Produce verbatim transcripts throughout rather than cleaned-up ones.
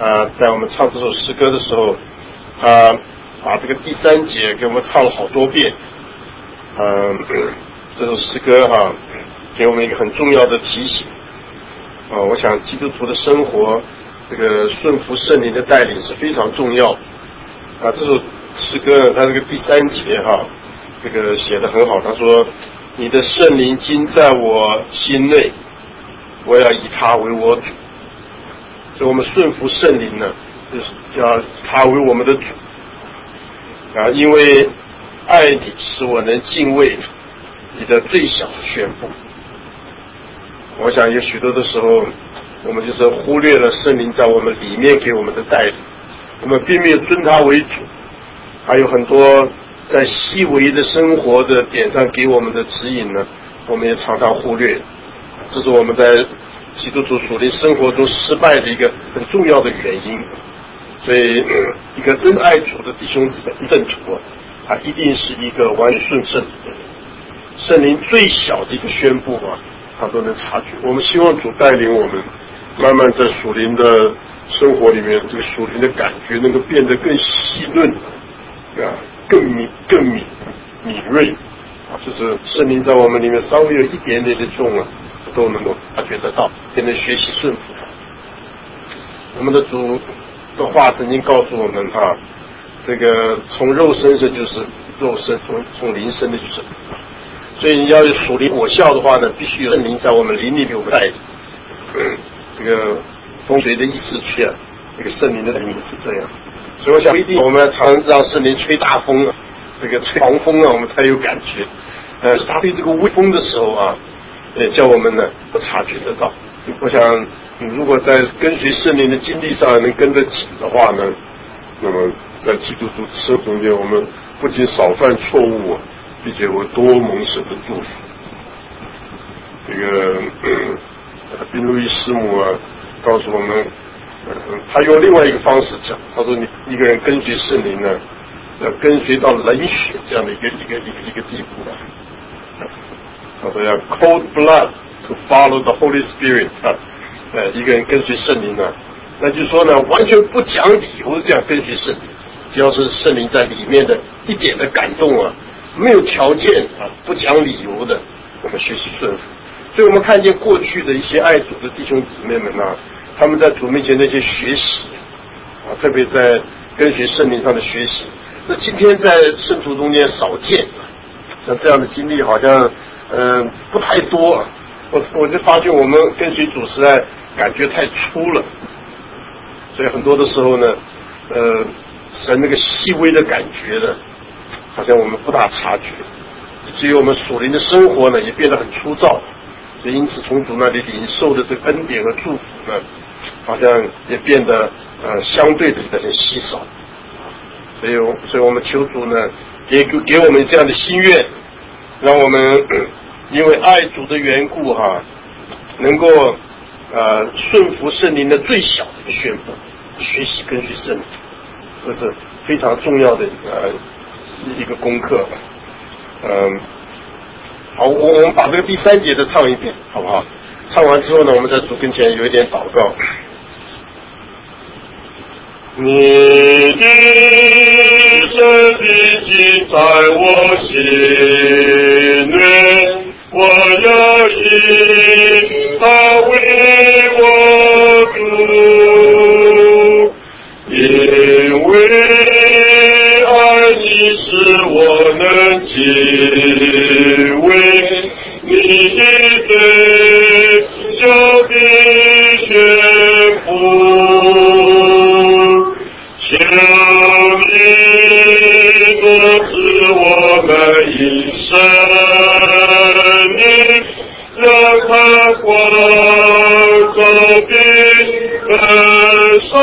啊，在我们唱这首诗歌的时候，啊，把这个第三节给我们唱了好多遍。嗯、啊，这首诗歌哈、啊，给我们一个很重要的提醒。啊，我想基督徒的生活，这个顺服圣灵的带领是非常重要。啊，这首诗歌呢，它这个第三节哈、啊，这个写得很好。他说：“你的圣灵今在我心内，我要以他为我主。”所以我们顺服圣灵呢，就是叫他为我们的主。啊，因为爱你使我能敬畏你的最小的宣布。我想有许多的时候，我们就是忽略了圣灵在我们里面给我们的带领，我们并没有尊他为主，还有很多在细微的生活的点上给我们的指引呢，我们也常常忽略。这是我们在基督徒属灵生活中失败的一个很重要的原因。所以、呃、一个真爱主的弟兄圣徒啊，他一定是一个完全顺圣的人，圣灵最小的一个宣布啊，他都能察觉。我们希望主带领我们慢慢在属灵的生活里面，这个属灵的感觉能够变得更细润啊，更敏更敏敏锐啊，就是圣灵在我们里面稍微有一点点的重啊，都能够察觉得到，也能学习顺服他。我们的主的话曾经告诉我们啊，这个从肉身生就是肉身，从从灵生的就是。所以你要有属灵果效的话呢，必须有圣灵在我们灵里给我们带领。嗯，这个风随的意思去啊，这个圣灵的灵是这样。所以我想不一定我们常让圣灵吹大风啊，这个吹狂风啊，我们才有感觉。呃，他对这个微风的时候啊，也叫我们呢都察觉得到。我想，如果在跟随圣灵的经历上能跟得紧的话呢，那么在基督徒生活中间，我们不仅少犯错误，并且会多蒙神的祝福。这个宾路易师母啊，告诉我们，呃，他用另外一个方式讲，他说你一个人跟随圣灵呢，要跟随到冷血这样的一个一个一个一个地步啊。他说要 cold blood to follow the Holy Spirit 啊，呃，一个人跟随圣灵呢，那就是说呢，完全不讲理由这样跟随圣灵，只要是圣灵在里面的一点的感动啊，没有条件啊，不讲理由的，我们学习顺服。所以我们看见过去的一些爱主的弟兄姊妹们啊，他们在主面前那些学习啊，特别在跟随圣灵上的学习，那今天在圣徒中间少见，像这样的经历好像嗯、呃、不太多。我我就发现我们跟随主实在感觉太粗了，所以很多的时候呢，呃，神那个细微的感觉呢，好像我们不大察觉，至于我们属灵的生活呢，也变得很粗糙。所以因此从主那里领受的这个恩典和祝福呢，好像也变得呃相对的很稀少。所以所以我们求主呢，给给我们这样的心愿，让我们因为爱主的缘故哈、啊，能够呃顺服圣灵的最小的宣布，学习跟随圣灵，这是非常重要的呃一个功课。嗯，好，我我们把这个第三节的唱一遍，好不好？唱完之后呢，我们在主跟前有一点祷告。你的圣灵今在我心内，我要以它为我主，因为爱你使我能敬畏你的小的宣布。求你多赐我们一生命，让它光照并本上，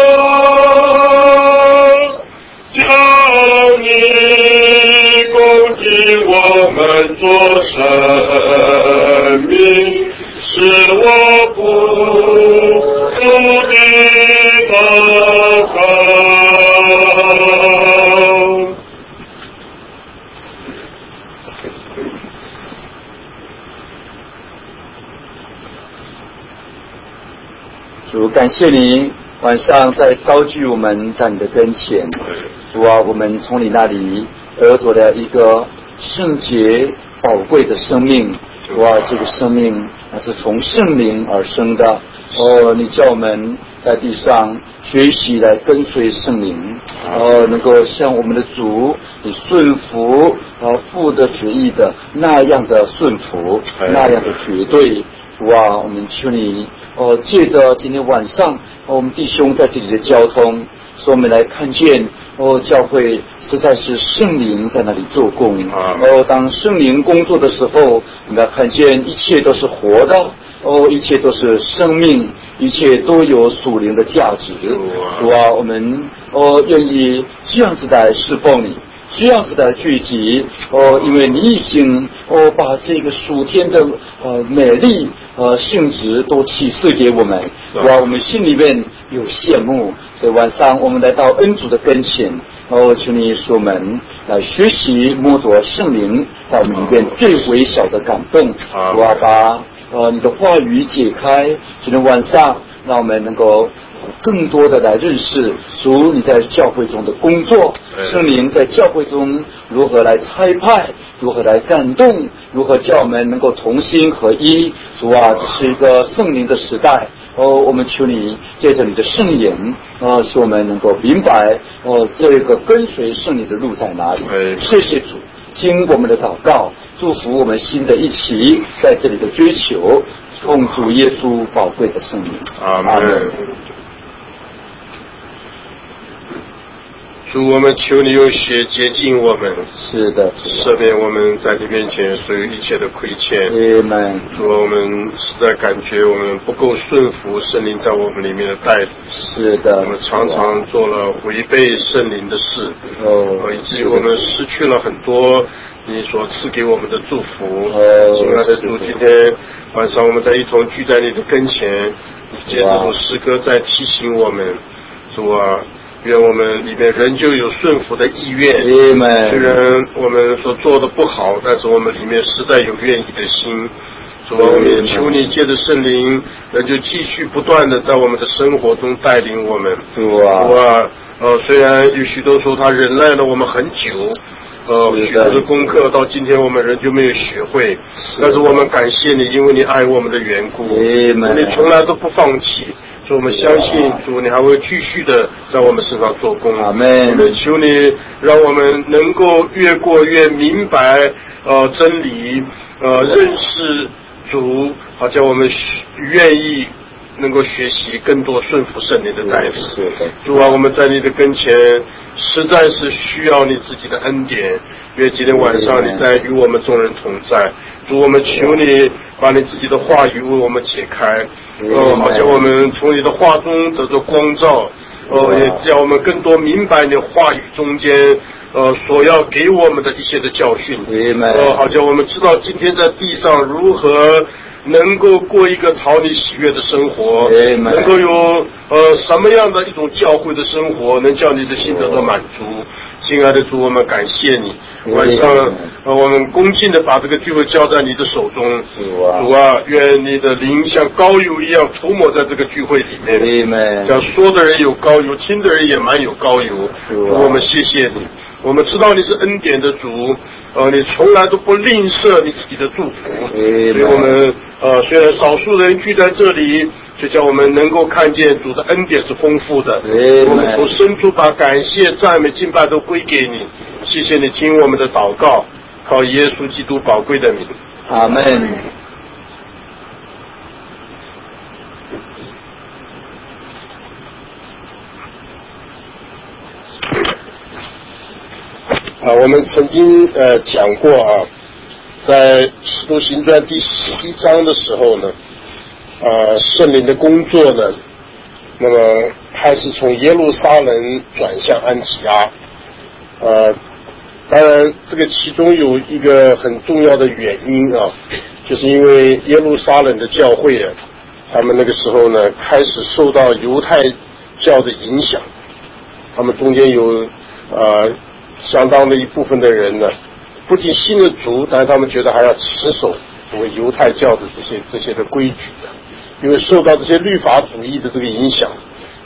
叫你供给我们做生命，使我不住地祷告。 主，感谢你晚上再高举我们在你的跟前。主啊，我们从你那里得着了一个圣洁宝贵的生命。主啊，这个生命那是从圣灵而生的。哦，你叫我们在地上学习来跟随圣灵，哦，能够像我们的主，你顺服呃父的旨意的那样的顺服，那样的绝对。主啊，我们求你哦，借着今天晚上、哦、我们弟兄在这里的交通，使我们来看见哦，教会实在是圣灵在那里做工。哦，当圣灵工作的时候，我们要看见一切都是活的。哦，一切都是生命，一切都有属灵的价值。主啊，我们哦愿意这样子来侍奉你，这样子的聚集。哦，因为你已经哦把这个属天的呃美丽呃性质都启示给我们。主啊，我们心里面有羡慕。所以晚上我们来到恩主的跟前，哦，求你使我们来学习摸着圣灵在我们里面最微小的感动。主啊，把呃，你的话语解开，今天晚上让我们能够更多的来认识主你在教会中的工作，圣灵在教会中如何来差派，如何来感动，如何叫我们能够同心合一。主啊，这是一个圣灵的时代。哦，我们求你借着你的圣言，呃，使我们能够明白哦，这个跟随圣灵的路在哪里。谢谢主，经我们的祷告，祝福我们新的一期在这里的追求，奉主耶稣宝贵的圣名。 阿门。主，我们求你用血洁净我们， 是的， 赦免我们在你面前所有一切的亏欠。 阿门。 主，我们实在感觉我们不够顺服圣灵在我们里面的带领。 是的， 我们常常做了违背圣灵的事， 哦， 以至于我们失去了很多你所赐给我们的祝福。 哦， 亲爱的主，今天晚上我们在一同聚在你的跟前，借这首诗歌在提醒我们，主啊，愿我们里面仍旧有顺服的意愿。虽然我们所做的不好，但是我们里面实在有愿意的心。主啊，我们也求你借着圣灵，仍旧继续不断的在我们的生活中带领我们。 主啊， 主啊，呃，虽然有许多说他忍耐了我们很久，呃，许多的功课到今天我们仍旧没有学会，但是我们感谢你，因为你爱我们的缘故，你从来都不放弃。所以我们相信主，你还会继续的在我们身上做工。 阿们。 我们求你让我们能够越过越明白呃真理，呃认识主，好叫我们愿意能够学习更多顺服圣灵的带领。 是的， 主啊，我们在你的跟前实在是需要你自己的恩典。愿今天晚上你在与我们众人同在。主，我们求你把你自己的话语为我们解开，呃，好像我们从你的话中得到光照，呃，也叫我们更多明白你话语中间呃所要给我们的一些的教训，呃，好像我们知道今天在地上如何能够过一个讨你喜悦的生活，能够有呃什么样的一种教会的生活，能叫你的心得到满足。亲爱的主，我们感谢你。晚上呃我们恭敬的把这个聚会交在你的手中。主啊，愿你的灵像膏油一样涂抹在这个聚会里面，像说的人有膏油，听的人也蛮有膏油。主，我们谢谢你。我们知道你是恩典的主，呃，你从来都不吝啬你自己的祝福，所以我们呃虽然少数人聚在这里，就叫我们能够看见主的恩典是丰富的。我们从深处把感谢、赞美、敬拜都归给你。谢谢你听我们的祷告，靠耶稣基督宝贵的名， 阿们。 啊，我们曾经呃讲过啊，在使徒行传第十一章的时候呢，呃，圣灵的工作呢，那么开始从耶路撒冷转向安提阿，呃，当然这个其中有一个很重要的原因啊，就是因为耶路撒冷的教会啊，他们那个时候呢开始受到犹太教的影响，他们中间有呃。相当的一部分的人呢，不仅信了主，但是他们觉得还要持守所谓犹太教的这些这些的规矩的，因为受到这些律法主义的这个影响，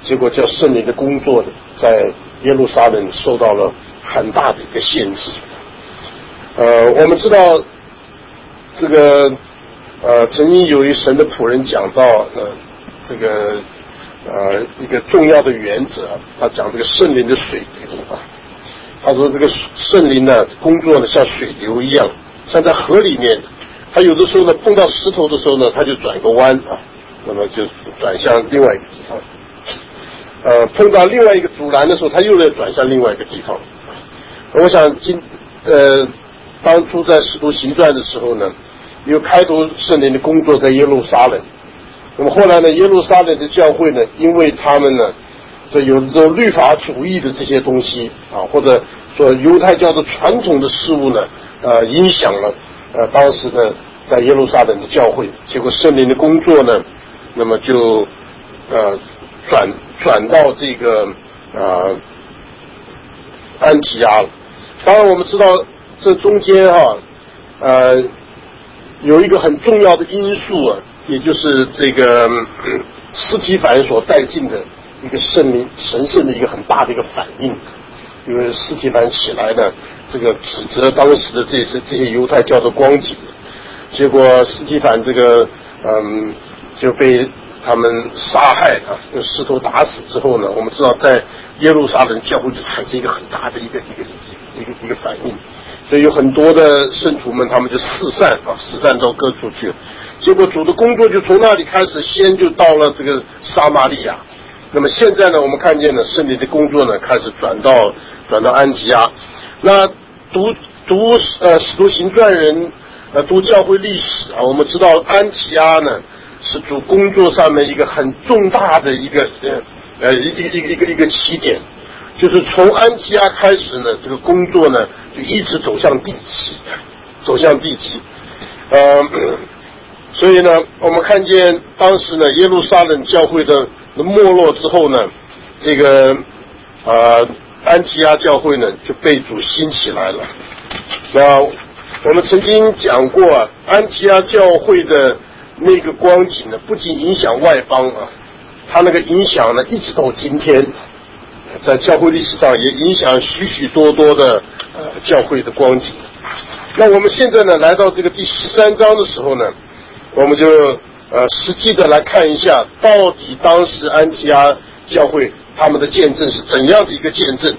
结果叫圣灵的工作呢，在耶路撒冷受到了很大的一个限制。呃，我们知道这个呃，曾经有一神的仆人讲到呃，这个呃一个重要的原则，他讲这个圣灵的水流啊。他说这个圣灵呢工作呢像水流一样，像在河里面，他有的时候呢碰到石头的时候呢，他就转个弯啊，那么就转向另外一个地方。呃，碰到另外一个阻拦的时候，他又来转向另外一个地方。我想今呃当初在使徒行传的时候呢，有开头圣灵的工作在耶路撒冷，那么后来呢，耶路撒冷的教会呢，因为他们呢这有这种律法主义的这些东西啊，或者说犹太教的传统的事物呢，呃，影响了呃当时呢在耶路撒冷的教会，结果圣灵的工作呢，那么就呃转转到这个呃安提阿了。当然我们知道这中间哈、啊、呃有一个很重要的因素啊，也就是这个司提反所带进的一个圣灵神圣的一个很大的一个反应。因为司提反起来呢，这个指责当时的这些这些犹太教的光景，结果司提反这个嗯就被他们杀害啊，用石头打死之后呢，我们知道在耶路撒冷教会就产生一个很大的一个一个一个一个反应，所以有很多的圣徒们他们就四散啊，四散到各处去了。结果主的工作就从那里开始，先就到了这个撒玛利亚。那么现在呢，我们看见呢，圣灵的工作呢开始转到转到安提阿。那读读呃使徒行传人呃读教会历史啊，我们知道安提阿呢是主工作上面一个很重大的一个呃呃一个一个一个一个起点，就是从安提阿开始呢，这个工作呢就一直走向地极，走向地极。呃，所以呢，我们看见当时呢，耶路撒冷教会的没落之后呢，这个呃安提阿教会呢就被主兴起来了。那我们曾经讲过啊，安提阿教会的那个光景呢，不仅影响外邦啊，它那个影响呢，一直到今天，在教会历史上也影响许许多多的呃教会的光景。那我们现在呢，来到这个第十三章的时候呢，我们就呃实际的来看一下，到底当时安提阿教会他们的见证是怎样的一个见证。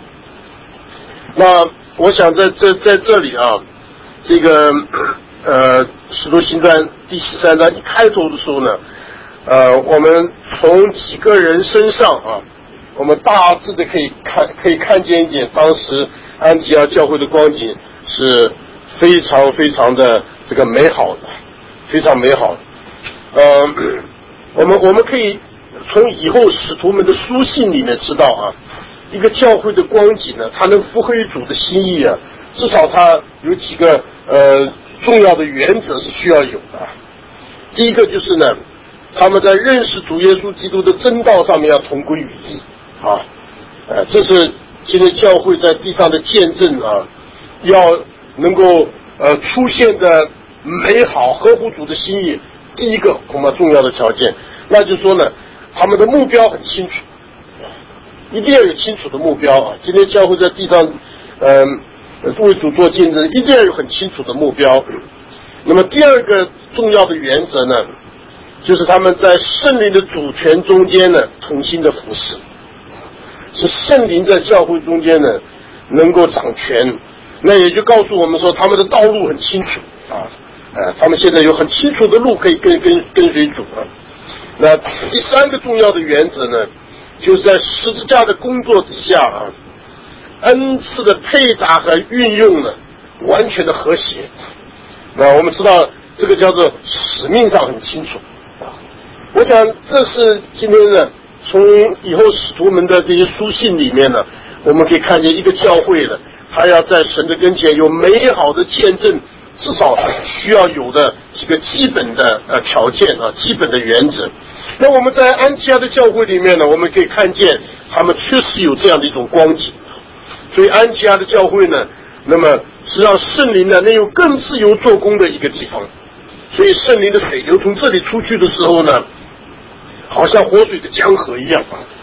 那我想在这在这里啊，这个呃使徒行传第十三章一开头的时候呢，呃我们从几个人身上啊，我们大致的可以看可以看见一点当时安提阿教会的光景是非常非常的这个美好的，非常美好的。呃我们我们可以从以后使徒们的书信里面知道啊，一个教会的光景呢，它能符合主的心意啊，至少它有几个呃重要的原则是需要有的。第一个就是呢，他们在认识主耶稣基督的真道上面要同归于一啊，呃，这是今天教会在地上的见证啊，要能够呃出现的美好，合乎主的心意。第一个恐怕重要的条件，那就是说呢，他们的目标很清楚，一定要有清楚的目标啊。今天教会在地上，嗯、呃，为主做见证，一定要有很清楚的目标。那么第二个重要的原则呢，就是他们在圣灵的主权中间呢，同心的服侍，是圣灵在教会中间呢能够掌权。那也就告诉我们说，他们的道路很清楚啊。呃，他们现在有很清楚的路可以跟跟跟随主啊。那第三个重要的原则呢，就是在十字架的工作底下啊，恩赐的配搭和运用呢，完全的和谐。那我们知道这个叫做使命上很清楚啊。我想这是今天呢，从以后使徒们的这些书信里面呢，我们可以看见一个教会呢，他要在神的跟前有美好的见证。至少需要有的几个基本的呃条件啊，基本的原则。那我们在安提阿的教会里面呢，我们可以看见他们确实有这样的一种光景。所以安提阿的教会呢，那么是让圣灵呢能有更自由做工的一个地方。所以圣灵的水流从这里出去的时候呢，好像活水的江河一样啊，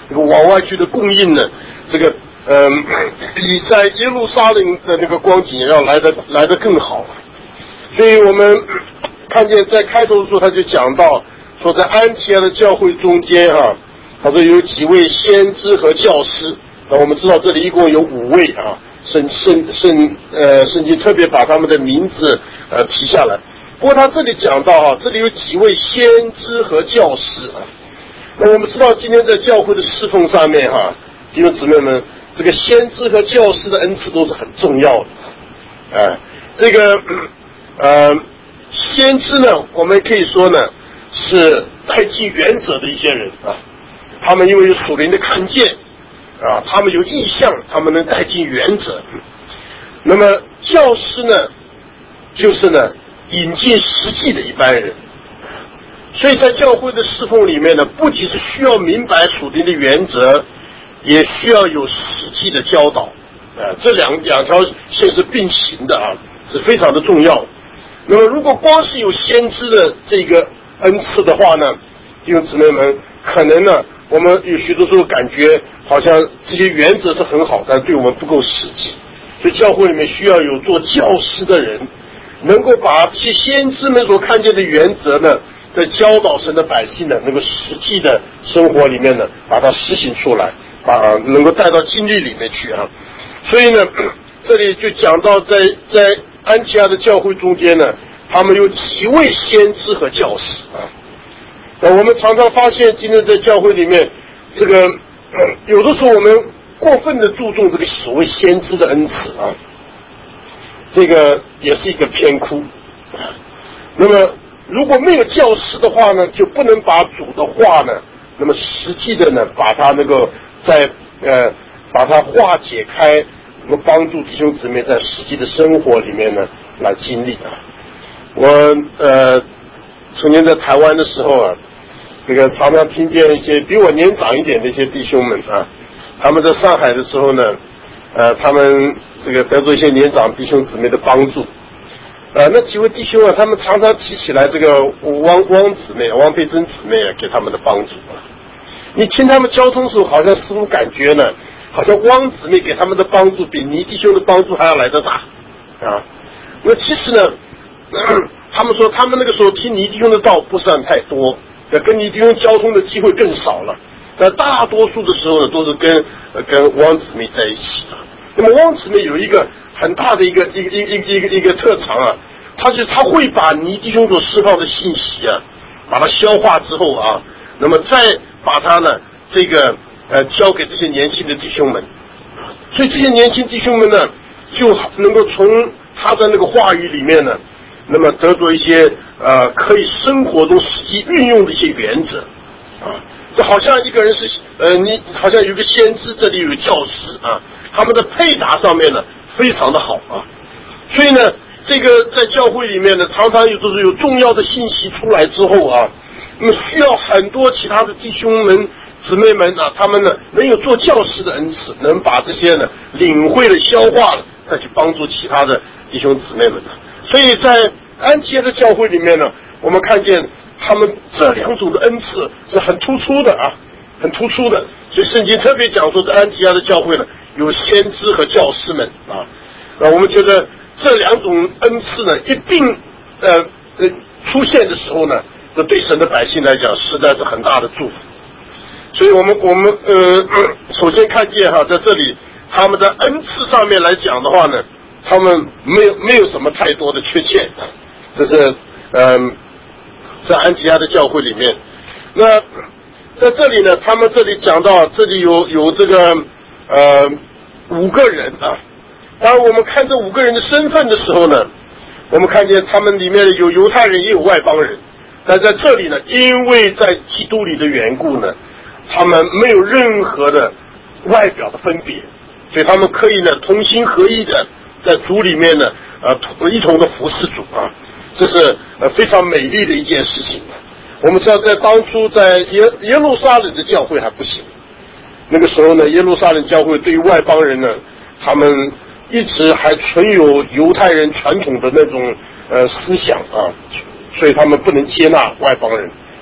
这个往外去的供应呢，这个嗯、呃，比在耶路撒冷的那个光景要来的来的更好。所以我们看见在开头的时候他就讲到说，在安提阿的教会中间啊，他说有几位先知和教师。那我们知道这里一共有五位啊，圣圣圣呃圣经特别把他们的名字呃提下来。不过他这里讲到啊，这里有几位先知和教师啊。那我们知道今天在教会的侍奉上面哈、啊，弟兄姊妹们，这个先知和教师的恩赐都是很重要的。哎、啊，这个呃先知呢，我们可以说呢是带进原则的一些人啊，他们因为有属灵的看见啊，他们有意向，他们能带进原则。那么教师呢，就是呢引进实际的一般人。所以在教会的侍奉里面呢，不仅是需要明白属灵的原则，也需要有实际的教导啊，这两两条线是并行的啊，是非常的重要。那么如果光是有先知的这个恩赐的话呢，弟兄姊妹们，可能呢我们有许多时候感觉好像这些原则是很好，但对我们不够实际。所以教会里面需要有做教师的人，能够把这些先知们所看见的原则呢，在教导神的百姓呢，能够实际的生活里面呢，把它实行出来，把能够带到经历里面去啊。所以呢，这里就讲到在在安提阿的教会中间呢，他们有几位先知和教师啊。那我们常常发现，今天在教会里面，这个、呃、有的时候我们过分的注重这个所谓先知的恩赐啊，这个也是一个偏枯。那么如果没有教师的话呢，就不能把主的话呢，那么实际的呢，把它那个在呃，把它化解开，那么帮助弟兄姊妹在实际的生活里面呢来经历啊。我呃曾经在台湾的时候啊，这个常常听见一些比我年长一点的一些弟兄们啊，他们在上海的时候呢，呃，他们这个得到一些年长弟兄姊妹的帮助。呃，那几位弟兄啊，他们常常提起来这个汪汪姊妹、汪佩珍姊妹啊，给他们的帮助啊。你听他们交通的时候，好像似乎感觉呢，好像汪姊妹给他们的帮助比倪弟兄的帮助还要来得大啊。那其实呢，他们说他们那个时候听倪弟兄的道不算太多，跟倪弟兄交通的机会更少了。但大多数的时候呢，都是跟呃跟汪姊妹在一起啊。那么汪姊妹有一个很大的一个一个一个一个一个特长啊，他就他会把倪弟兄所释放的信息啊，把它消化之后啊，那么再把它呢这个呃交给这些年轻的弟兄们，所以这些年轻弟兄们呢，就能够从他的那个话语里面呢，那么得到一些呃可以生活中实际运用的一些原则啊。这好像一个人是呃，你好像有个先知，这里有教师啊，他们的配搭上面呢非常的好啊。所以呢，这个在教会里面呢，常常有都是有重要的信息出来之后啊，那么需要很多其他的弟兄们姊妹们啊，他们呢能有做教师的恩赐，能把这些呢领会了消化了，再去帮助其他的弟兄姊妹们。所以在安提阿的教会里面呢，我们看见他们这两种的恩赐是很突出的啊，很突出的。所以圣经特别讲说，在安提阿的教会呢，有先知和教师们啊。那我们觉得这两种恩赐呢，一并呃呃出现的时候呢，这对神的百姓来讲，实在是很大的祝福。所以我们我们呃首先看见哈，在这里他们的恩赐上面来讲的话呢，他们没有没有什么太多的缺陷啊，这是嗯。呃在安提阿的教会里面，那在这里呢，他们这里讲到，这里有有这个呃五个人啊。当然，我们看这五个人的身份的时候呢，我们看见他们里面有犹太人，也有外邦人。但在这里呢，因为在基督里的缘故呢，他们没有任何的外表的分别，所以他们可以呢同心合一的在主里面呢呃一同的服侍主啊。这是呃非常美丽的一件事情。我们知道，在当初在耶耶路撒冷的教会还不行，那个时候呢，耶路撒冷教会对于外邦人呢，他们一直还存有犹太人传统的那种呃思想啊，所以他们不能接纳外邦人。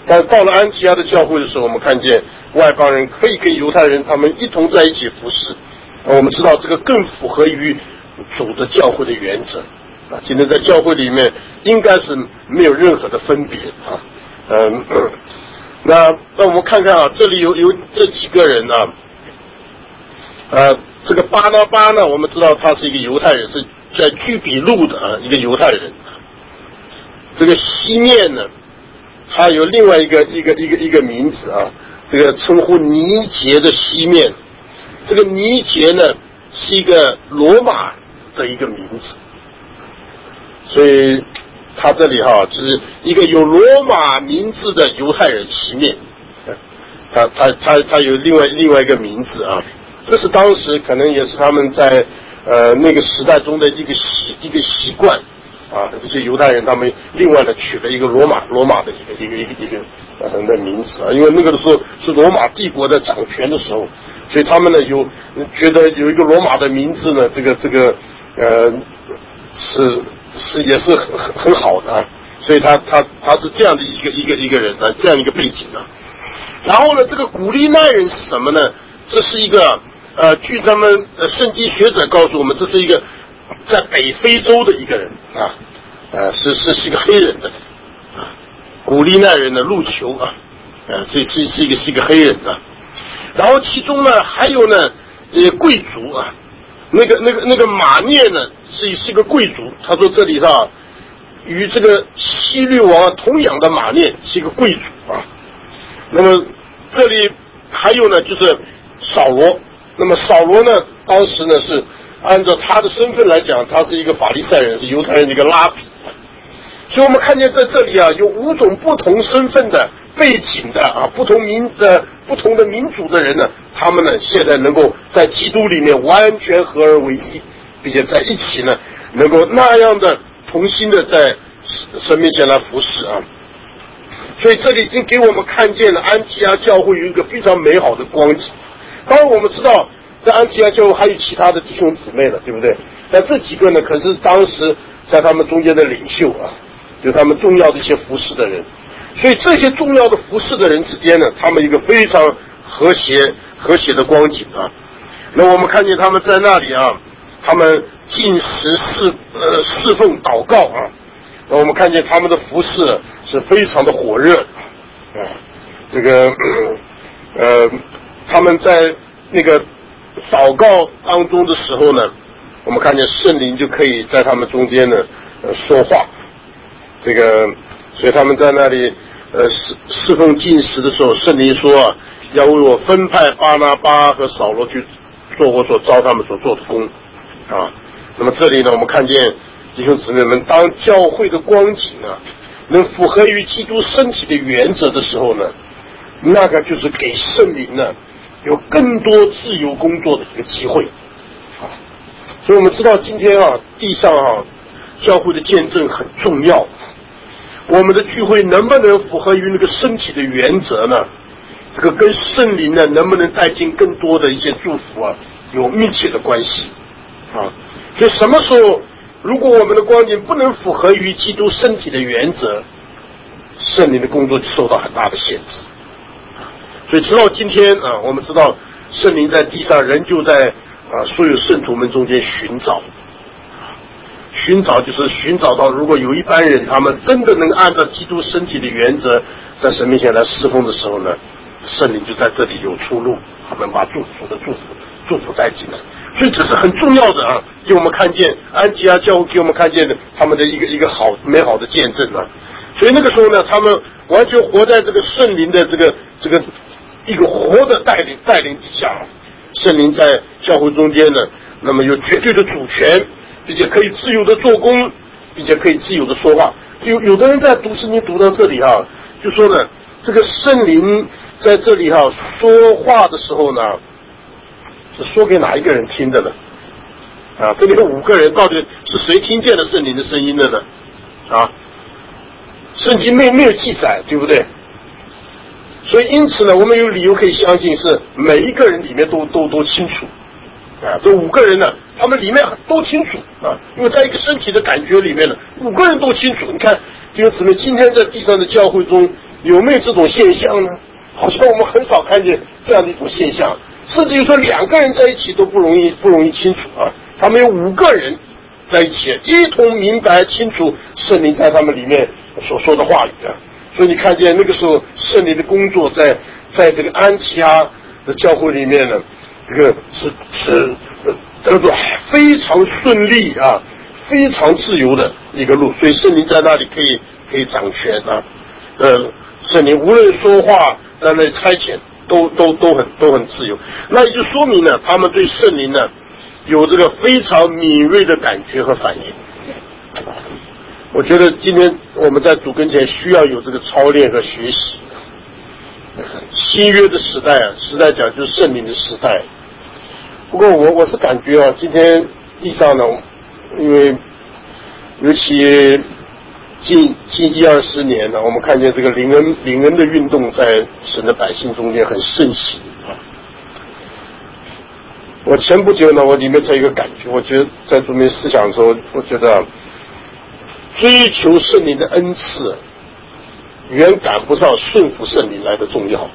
但到了安提阿的教会的时候，我们看见外邦人可以跟犹太人他们一同在一起服侍。我们知道这个更符合于主的教会的原则啊。今天在教会里面应该是没有任何的分别啊。嗯，那那我们看看啊，这里有有这几个人啊，呃，这个巴拿巴呢，我们知道他是一个犹太人，是在居比路的啊一个犹太人。这个西面呢，他有另外一个一个一个一个名字啊，这个称呼尼结的西面。这个尼结呢是一个罗马的一个名字，所以他这里哈就是一个有罗马名字的犹太人西面，他他他他有另外另外一个名字啊，这是当时可能也是他们在呃那个时代中的一个习一个习惯啊，这些犹太人他们另外的取了一个罗马罗马的一个一个一个一个呃的名字啊，因为那个的时候是罗马帝国的掌权的时候。所以他们呢有觉得有一个罗马的名字呢，这个这个呃是是也是很很很好的啊，所以他他他是这样的一个一个一个人啊，这样一个背景啊。然后呢，这个古利奈人是什么呢？这是一个呃，据他们呃圣经学者告诉我们，这是一个在北非洲的一个人啊，呃是是是一个黑人的啊，古利奈人的路球啊，呃是是是一个是一个黑人啊。然后其中呢还有呢呃贵族啊，那个那个那个马涅呢是是一个贵族，他说这里上与这个希律王同养的马涅是一个贵族啊。那么这里还有呢就是扫罗，那么扫罗呢当时呢是按照他的身份来讲，他是一个法利赛人，是犹太人的一个拉比。所以我们看见在这里啊有五种不同身份的背景的啊不同民的不同的民族的人呢，他们呢现在能够在基督里面完全合而为一，并且在一起呢能够那样的同心的在神面前来服侍啊。所以这里已经给我们看见了安提阿教会有一个非常美好的光景。当然我们知道在安提阿教会还有其他的弟兄姊妹了，对不对？但这几个呢可是当时在他们中间的领袖啊，就他们重要的一些服侍的人。所以这些重要的服侍的人之间呢，他们一个非常和谐和谐的光景啊。那我们看见他们在那里啊，他们进食侍呃侍奉祷告啊。那我们看见他们的服侍是非常的火热啊。这个呃他们在那个祷告当中的时候呢，我们看见圣灵就可以在他们中间呢呃说话。这个所以他们在那里呃侍侍奉进食的时候，圣灵说啊，要为我分派巴拿巴和扫罗去做我所召他们所做的工啊。那么这里呢，我们看见弟兄姊妹们，当教会的光景啊能符合于基督身体的原则的时候呢，那个就是给圣灵呢有更多自由工作的一个机会啊。所以我们知道今天啊地上啊教会的见证很重要，我们的聚会能不能符合于那个身体的原则呢？这个跟圣灵呢能不能带进更多的一些祝福啊有密切的关系啊。所以什么时候如果我们的光景不能符合于基督身体的原则，圣灵的工作就受到很大的限制。所以直到今天啊，我们知道圣灵在地上仍旧在啊所有圣徒们中间寻找，寻找就是寻找到，如果有一班人他们真的能按照基督身体的原则在神面前来侍奉的时候呢，圣灵就在这里有出路，他们把祝福的祝福祝福带进来。所以这是很重要的啊，给我们看见安提阿教会给我们看见的他们的一个一个好美好的见证啊。所以那个时候呢，他们完全活在这个圣灵的这个这个一个活的带领带领底下，圣灵在教会中间呢，那么有绝对的主权，并且可以自由的做工，并且可以自由的说话。有有的人在读圣经读到这里哈、啊，就说呢，这个圣灵在这里哈、啊、说话的时候呢，是说给哪一个人听的呢？啊，这里有五个人，到底是谁听见了圣灵的声音的呢？啊，圣经没没有记载，对不对？所以因此呢，我们有理由可以相信是每一个人里面都都都清楚。啊，这五个人呢，他们里面都清楚啊，因为在一个身体的感觉里面呢，五个人都清楚。你看，弟兄姊妹，今天在地上的教会中， 有没有这种现象呢？好像我们很少看见这样的一种现象，甚至于说两个人在一起都不容易不容易清楚啊。他们有五个人在一起，一同明白清楚圣灵在他们里面所说的话语啊。所以你看见那个时候圣灵的工作在在这个安提阿的教会里面呢，这个是是叫做非常顺利啊，非常自由的一个路。所以圣灵在那里可以可以掌权啊，呃，圣灵无论说话在那里差遣，都都都很都很自由。那也就说明呢，他们对圣灵呢有这个非常敏锐的感觉和反应。我觉得今天我们在主跟前需要有这个操练和学习。新约的时代啊，时代讲就是圣灵的时代。不过我我是感觉啊，今天地上呢，因为尤其近近一二十年呢，我们看见这个灵恩灵恩的运动在神的百姓中间很盛行啊。我前不久呢，我里面才有一个感觉，我觉得在主面思想的时候，我觉得追求圣灵的恩赐远赶不上顺服圣灵来的重要。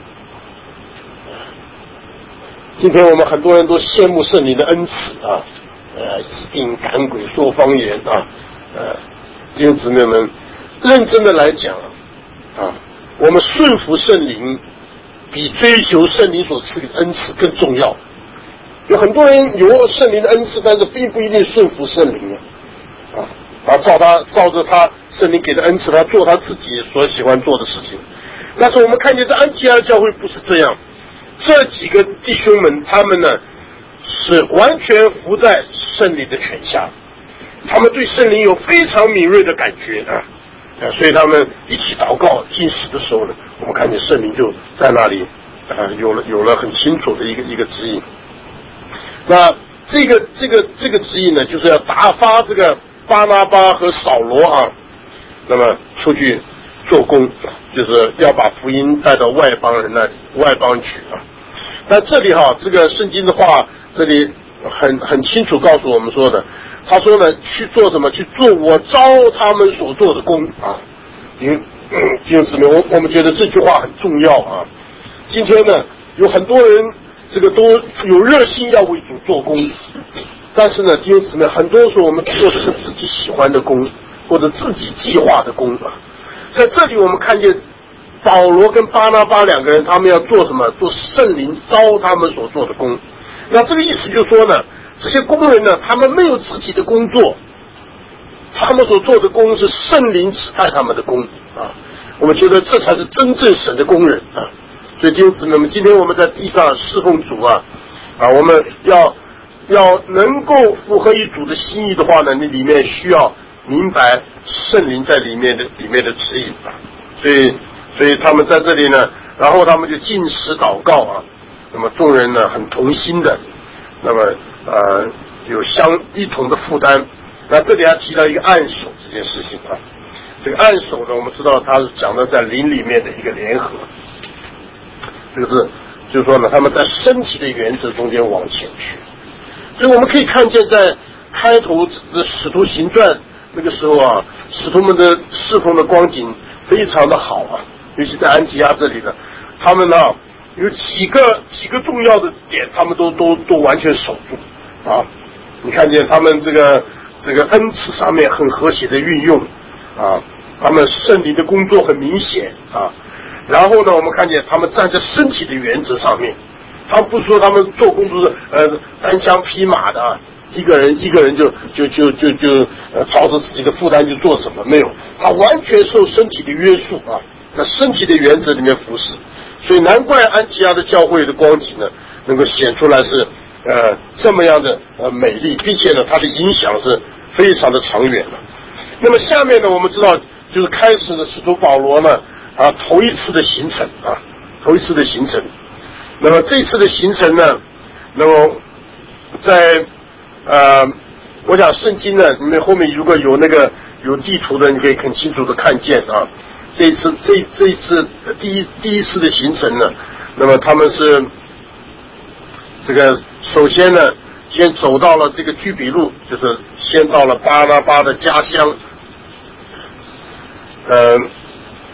今天我们很多人都羡慕圣灵的恩赐啊，呃，一并赶鬼说方言啊，呃，弟兄姊妹们，认真的来讲啊，我们顺服圣灵比追求圣灵所赐的恩赐更重要。有很多人有圣灵的恩赐，但是并不一定顺服圣灵啊，啊，照他照着他圣灵给的恩赐，他做他自己所喜欢做的事情。但是我们看见在安提阿教会不是这样，这几个弟兄们他们呢是完全服在圣灵的权下，他们对圣灵有非常敏锐的感觉啊，啊，所以他们一起祷告进食的时候呢，我们看见圣灵就在那里啊，有了有了很清楚的一个一个指引。那这个这个这个指引呢，就是要打发这个巴拿巴和扫罗啊，那么出去做工，就是要把福音带到外邦人那里，外邦去啊。但这里哈，这个圣经的话，这里很很清楚告诉我们说的，他说呢，去做什么？去做我招他们所做的工啊。因为弟兄姊妹，我我们觉得这句话很重要啊。今天呢，有很多人这个都有热心要为主做工，但是呢，弟兄姊妹，很多时候我们做的是自己喜欢的工，或者自己计划的工啊。在这里我们看见保罗跟巴拿巴两个人，他们要做什么？做圣灵招他们所做的工。那这个意思就是说呢，这些工人呢，他们没有自己的工作，他们所做的工是圣灵指派他们的工啊。我们觉得这才是真正神的工人啊。所以弟兄姊妹们，今天我们在地上侍奉主啊，啊，我们要要能够符合于主的心意的话呢，你里面需要明白圣灵在里面的里面的指引啊。所以所以他们在这里呢，然后他们就进食祷告啊。那么众人呢很同心的，那么呃有相一同的负担。那这里还提到一个按手这件事情啊。这个按手呢，我们知道它是讲的在灵里面的一个联合。这个是就是说呢，他们在身体的原则中间往前去。所以我们可以看见在开头的使徒行传那个时候啊，使徒们的侍奉的光景非常的好啊，尤其在安提阿这里的，他们呢有几个几个重要的点，他们都都都完全守住啊。你看见他们这个这个恩赐上面很和谐的运用啊，他们圣灵的工作很明显啊。然后呢，我们看见他们站在身体的原则上面，他们不是说他们做工都是呃单枪匹马的，一个人一个人就就就就就呃照着自己的负担就做什么，没有，他完全受身体的约束啊，在身体的原则里面服侍。所以难怪安提阿的教会的光景呢，能够显出来是呃这么样的呃美丽，并且呢，它的影响是非常的长远的。那么下面呢，我们知道就是开始呢，使徒保罗呢。啊，头一次的行程啊，头一次的行程。那么这次的行程呢，那么在呃，我想圣经呢，你们后面如果有那个有地图的，你可以很清楚的看见啊。这一次这这一次第一第一次的行程呢，那么他们是这个首先呢，先走到了这个居比路，就是先到了巴拿巴的家乡，呃。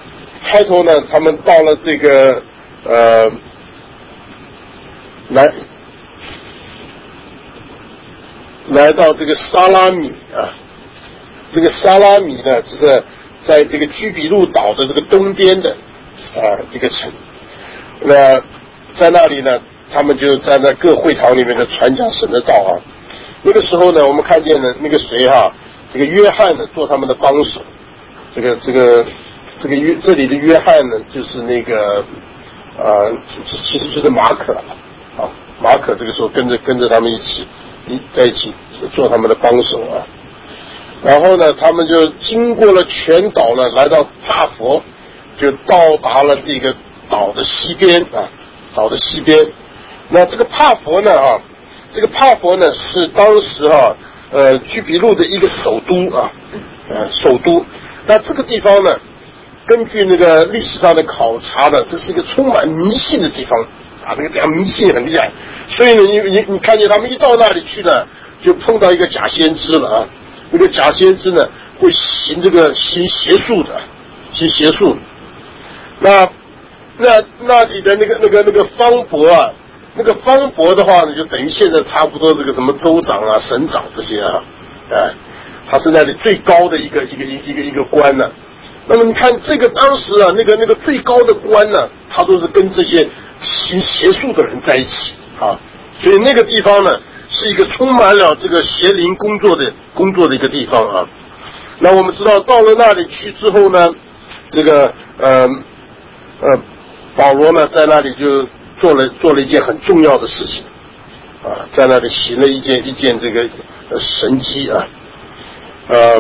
开头呢，他们到了这个呃来来到这个沙拉米啊，这个沙拉米呢，就是在这个居比路岛的这个东边的啊一个城。那在那里呢，他们就在那各会堂里面的传讲神的道啊。那个时候呢，我们看见呢，那个谁哈、啊，这个约翰呢做他们的帮手。这个这个这个约这里的约翰呢，就是那个呃，其实就是马可啊，马可这个时候跟着跟着他们一起一在一起做他们的帮手啊。然后呢，他们就经过了全岛呢，来到帕佛，就到达了这个岛的西边啊，岛的西边。那这个帕佛呢啊，这个帕佛呢是当时啊呃居比路的一个首都啊，呃首都。那这个地方呢，根据那个历史上的考察呢，这是一个充满迷信的地方啊，那个地方迷信很厉害。所以呢，你你你看见他们一到那里去呢，就碰到一个假先知了啊。那个假先知呢，会行这个行邪术的，行邪术。那那那里的那个那个那个方伯啊，那个方伯的话呢，就等于现在差不多这个什么州长啊、省长这些啊，哎，他是那里最高的一个一个一个一个官呢。那么你看这个当时啊，那个那个最高的官呢，他都是跟这些行邪术的人在一起啊，所以那个地方呢，是一个充满了这个邪灵工作的工作的一个地方啊。那我们知道到了那里去之后呢，这个呃呃保罗呢在那里就做了做了一件很重要的事情啊，在那里行了一件一件这个呃神迹啊。呃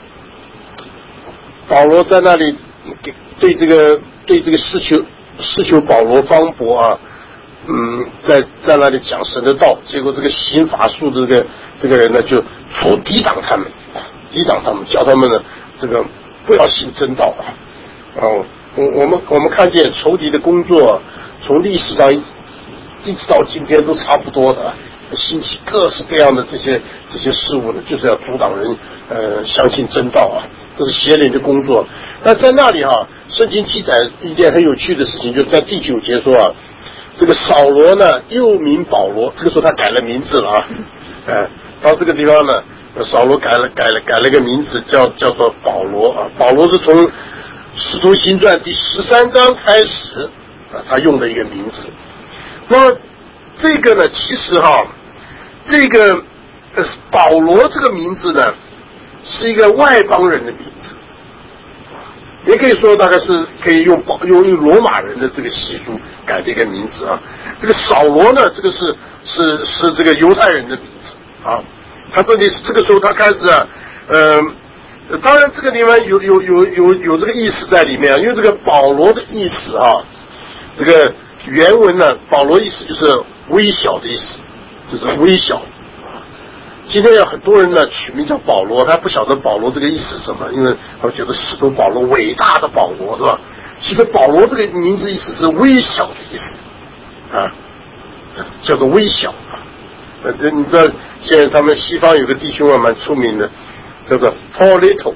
保罗在那里对这个对这个施求施求保罗方伯啊，嗯，在在那里讲神的道，结果这个行法术的这个这个人呢，就所抵挡他们，抵挡他们，叫他们呢这个不要信真道啊。哦，我我们我们看见仇敌的工作，从历史上一一直到今天都差不多的，兴起各式各样的这些这些事物呢，就是要阻挡人呃相信真道啊。这是邪灵的工作。那在那里哈、啊，圣经记载一件很有趣的事情，就在第九节说啊，这个扫罗呢又名保罗，这个时候他改了名字了啊，哎，到这个地方呢，扫罗改了改了改了个名字，叫叫做保罗啊。保罗是从使徒行传第十三章开始啊，他用的一个名字。那么这个呢，其实哈、啊，这个呃保罗这个名字呢，是一个外邦人的名字，也可以说大概是可以用用用罗马人的这个习俗改的一个名字啊。这个扫罗呢，这个是是是这个犹太人的名字啊。他这里这个时候他开始啊，呃，当然这个里面有有有有有这个意思在里面啊，因为这个保罗的意思啊，这个原文呢，保罗意思就是微小的意思，就是微小。今天有很多人呢取名叫保罗，他不晓得保罗这个意思是什么，因为他们觉得使徒保罗伟大的保罗，是吧？其实保罗这个名字意思是微小的意思啊，叫做微小啊。呃，这你知道现在他们西方有个弟兄啊蛮出名的，叫做 Paul Little，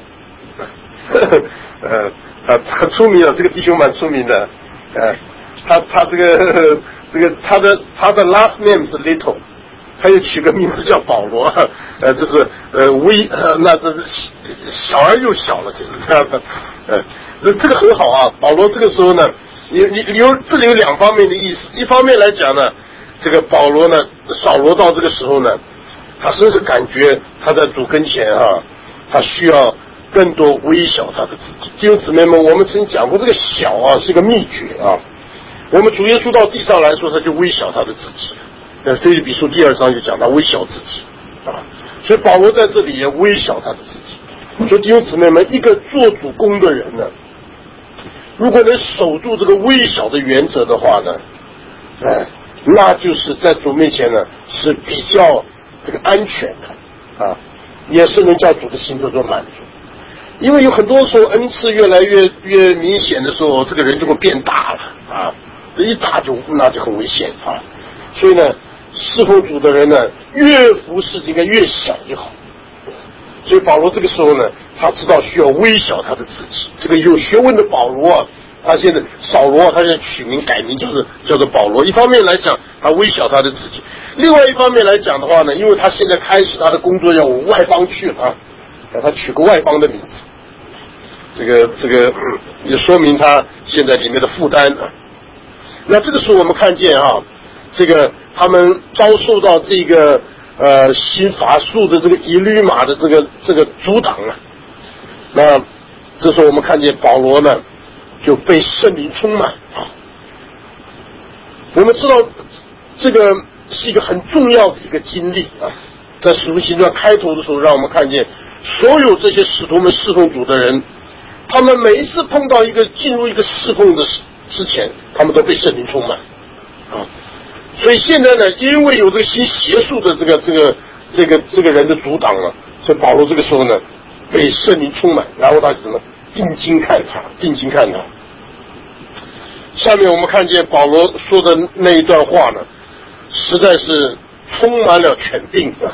呃，他很出名了，这个弟兄蛮出名的，呃，他他这个这个他的他的 last name 是 Little。他又取个名字叫保罗，呃，这是呃微，呃，那这是小而又小了，就是这样的，呃，这这个很好啊。保罗这个时候呢，你你有这里有两方面的意思，一方面来讲呢，这个保罗呢，扫罗到这个时候呢，他深深感觉他在主跟前啊，他需要更多微小他的自己。弟兄姊妹们，我们曾经讲过，这个小啊是个秘诀啊。我们主耶稣到地上来说，他就微小他的自己。呃，腓立比书第二章就讲他微小自己啊，所以保罗在这里也微小他的自己。所以弟兄姊妹们，一个做主公的人呢，如果能守住这个微小的原则的话呢，哎，那就是在主面前呢是比较这个安全的啊，也是能叫主的心得到满足。因为有很多时候恩赐越来越越明显的时候，这个人就会变大了啊，这一大就那就很危险啊。所以呢，侍奉主的人呢，越服侍应该越小越好。所以保罗这个时候呢，他知道需要微小他的自己。这个有学问的保罗啊， 他现在扫罗，他现在取名改名就是叫做保罗。一方面来讲，他微小他的自己；另外一方面来讲的话呢，因为他现在开始他的工作要往外邦去了啊，给他取个外邦的名字。这个这个、嗯、也说明他现在里面的负担啊。那这个时候我们看见啊，这个他们遭受到这个呃新法术的这个以律马的这个这个阻挡了。那这时候我们看见保罗呢就被圣灵充满啊。我们知道这个是一个很重要的一个经历啊，在使徒行传开头的时候，让我们看见所有这些使徒们侍奉主的人，他们每一次碰到一个进入一个侍奉的之前，他们都被圣灵充满啊。所以现在呢，因为有这个新邪术的这个这个这个这个人的阻挡了，所以保罗这个时候呢被圣灵充满，然后他怎么定睛看他，定睛看他。下面我们看见保罗说的那一段话呢，实在是充满了权柄啊，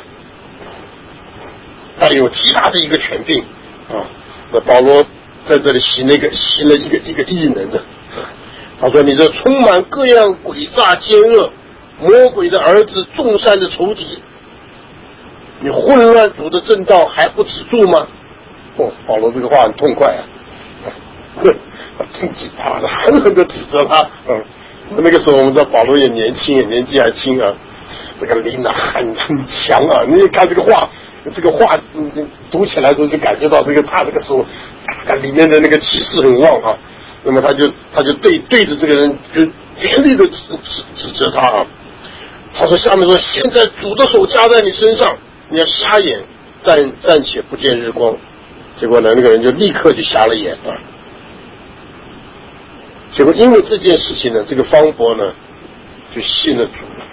带有极大的一个权柄啊。那保罗在这里行了一个行了一个一个异能的，他说：“你这充满各样诡诈奸恶、魔鬼的儿子、众善的仇敌，你混乱主的正道还不止住吗？”哦，保罗这个话很痛快啊，哼，挺指他的，狠狠的指责他。嗯，那个时候我们知道保罗也年轻，也年纪还轻啊，这个灵啊很很强啊。你看这个话，这个话嗯读起来的时候就感觉到这个他这个时候，他里面的那个气势很旺啊。那么他就他就对对着这个人就严厉的指指指责他啊。他说下面说：“现在主的手加在你身上，你要瞎眼，暂暂且不见日光。”结果呢，那个人就立刻就瞎了眼啊。结果因为这件事情呢，这个方伯呢就信了主了。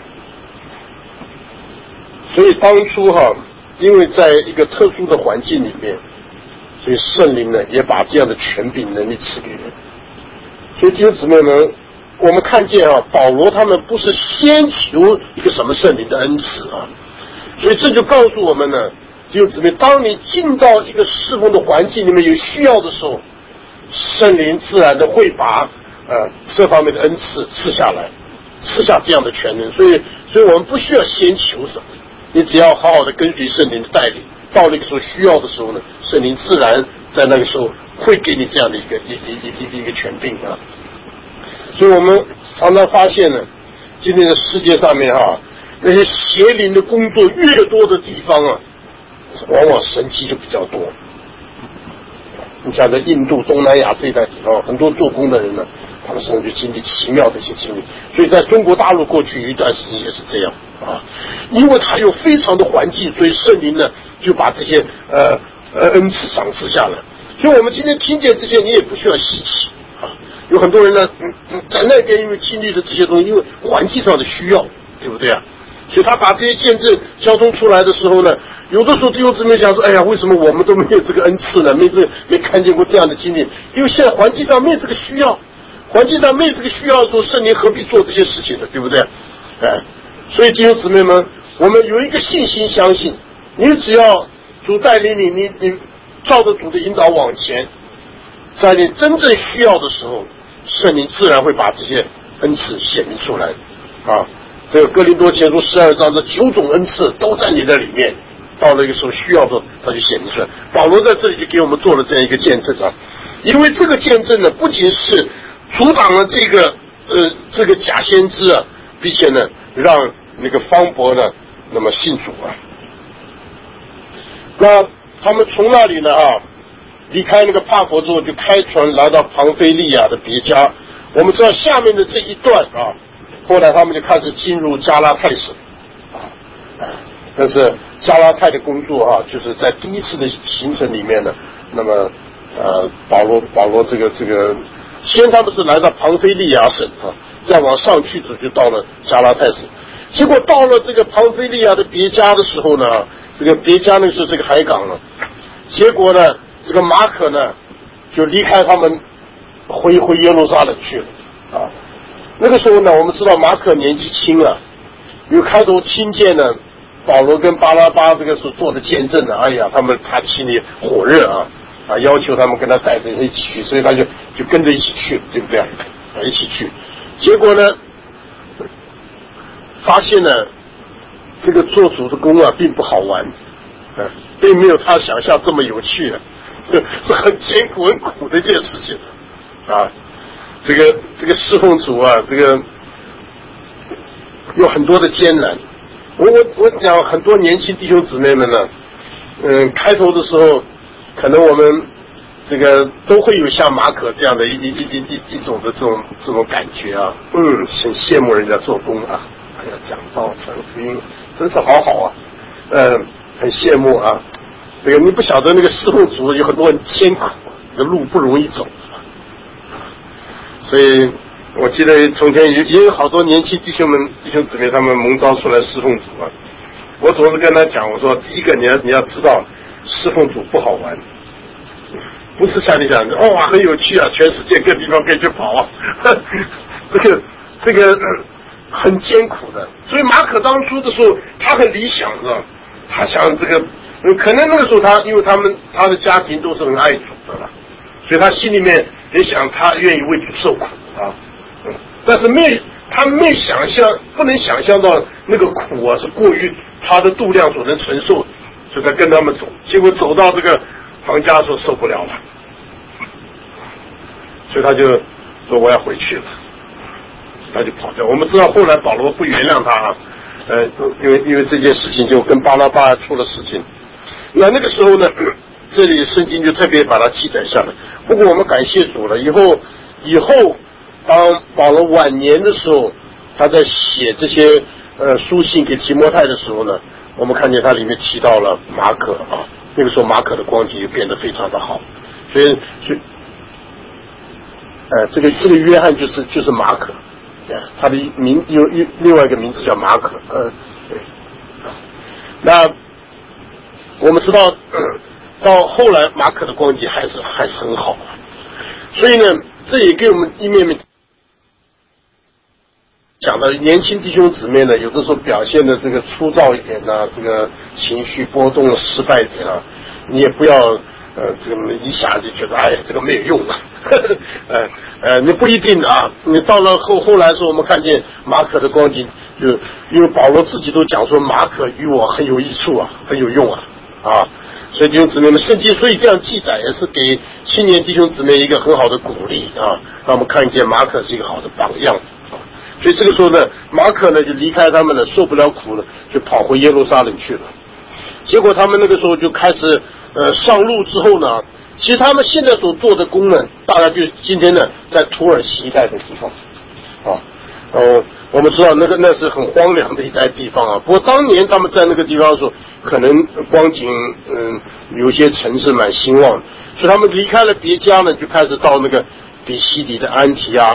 所以当初哈，因为在一个特殊的环境里面，所以圣灵呢也把这样的权柄能力赐给人。所以弟兄姊妹们，我们看见啊，保罗他们不是先求一个什么圣灵的恩赐啊，所以这就告诉我们呢，弟兄姊妹，当你进到一个侍奉的环境里面有需要的时候，圣灵自然的会把呃这方面的恩赐赐下来，赐下这样的权能。所以，所以我们不需要先求什么，你只要好好的跟随圣灵的带领，到那个时候需要的时候呢，圣灵自然在那个时候会给你这样的一个一一一一一个权柄啊。所以我们常常发现呢，今天的世界上面哈、啊，那些邪灵的工作越多的地方啊，往往神迹就比较多。你像在印度、东南亚这一带地方，很多做工的人呢，他们身上就经历奇妙的一些经历。所以在中国大陆过去有一段时间也是这样啊，因为它有非常的环境，所以圣灵呢就把这些呃呃恩赐赏赐下来。所以我们今天听见这些，你也不需要稀奇啊。有很多人呢，嗯嗯，在那边因为经历的这些东西，因为环境上的需要，对不对啊？所以他把这些见证交通出来的时候呢，有的时候弟兄姊妹讲说：“哎呀，为什么我们都没有这个恩赐呢？没这没看见过这样的经历？因为现在环境上没有这个需要，环境上没有这个需要的时候，圣灵何必做这些事情呢？对不对？哎，所以弟兄姊妹们，我们有一个信心，相信你只要主带领你，你你照着主的引导往前，在你真正需要的时候，圣灵自然会把这些恩赐显明出来啊。”这个哥林多前书十二章的九种恩赐都在你的里面，到了一个时候需要的时候，它就显明出来。保罗在这里就给我们做了这样一个见证啊，因为这个见证呢，不仅是阻挡了这个呃这个假先知啊，并且呢让那个方伯呢那么信主啊。那他们从那里呢啊离开那个帕佛之后，就开船来到庞菲利亚的别家。我们知道下面的这一段啊。后来他们就开始进入加拉太省啊，但是加拉太的工作啊，就是在第一次的行程里面呢，那么呃保罗保罗这个这个，先他们是来到庞菲利亚省啊，再往上去就就到了加拉太省。结果到了这个庞菲利亚的别家的时候呢，这个别家呢是这个海港了，结果呢这个马可呢就离开他们回回耶路撒冷去了啊。那个时候呢，我们知道马可年纪轻啊，有开头听见呢，保罗跟巴拉巴这个所做的见证呢，哎呀，他们他心里火热啊啊，要求他们跟他带着一起去，所以他就就跟着一起去了，对不对？啊，一起去，结果呢，发现呢，这个做主的工啊，并不好玩，啊，并没有他想象这么有趣啊，是很艰苦、很苦的一件事情啊。这个这个侍奉主啊，这个有很多的艰难。我我我讲很多年轻弟兄姊妹们呢，嗯，开头的时候，可能我们这个都会有像马可这样的一一一一一种的这种这种感觉啊，嗯，很羡慕人家做工啊，哎呀，讲道传福音，真是好好啊，嗯，很羡慕啊。这个你不晓得那个侍奉主有很多很艰苦，这路不容易走。所以我记得从前也也有好多年轻弟兄们弟兄姊妹他们蒙召出来侍奉主啊，我总是跟他讲，我说第一个你要你要知道侍奉主不好玩，不是像你讲的哦很有趣啊，全世界各地方可以去跑啊，这个这个、呃、很艰苦的。所以马可当初的时候他很理想的，他想这个可能那个时候他因为他们他的家庭都是很爱主的了，所以他心里面也想他愿意为主受苦啊，嗯，但是没他没想象，不能想象到那个苦啊是过于他的度量所能承受的，所以他跟他们走，结果走到这个房家的时候受不了了，所以他就说我要回去了，他就跑掉。我们知道后来保罗不原谅他啊，呃，因为因为这件事情就跟巴拿巴出了事情。那那个时候呢，这里圣经就特别把它记载下来。不过我们感谢主了，以后以后当保罗晚年的时候，他在写这些呃书信给提摩太的时候呢，我们看见他里面提到了马可啊，那个时候马可的光景就变得非常的好，所以所以呃这个这个约翰就是就是马可，他的名有有另外一个名字叫马可，呃对，那我们知道。呃到后来马可的光景还是还是很好，所以呢，这也给我们一面面讲到年轻弟兄姊妹呢，有的时候表现的这个粗糙一点啊，这个情绪波动失败一点啊，你也不要呃这个一下就觉得哎这个没有用啊，呃呃你不一定啊，你到了后后来的时候，我们看见马可的光景，就因为保罗自己都讲说马可与我很有益处啊，很有用啊啊。所以弟兄姊妹们，圣经所以这样记载也是给青年弟兄姊妹一个很好的鼓励啊，让我们看见马可是一个好的榜样啊。所以这个时候呢，马可呢就离开他们了，受不了苦了，就跑回耶路撒冷去了。结果他们那个时候就开始呃上路之后呢，其实他们现在所做的工呢，大概就是今天呢在土耳其一带的地方啊，呃。我们知道那个那是很荒凉的一带地方啊，不过当年他们在那个地方的时候，可能光景嗯有些城市蛮兴旺的，所以他们离开了别家呢，就开始到那个比西里的安提阿。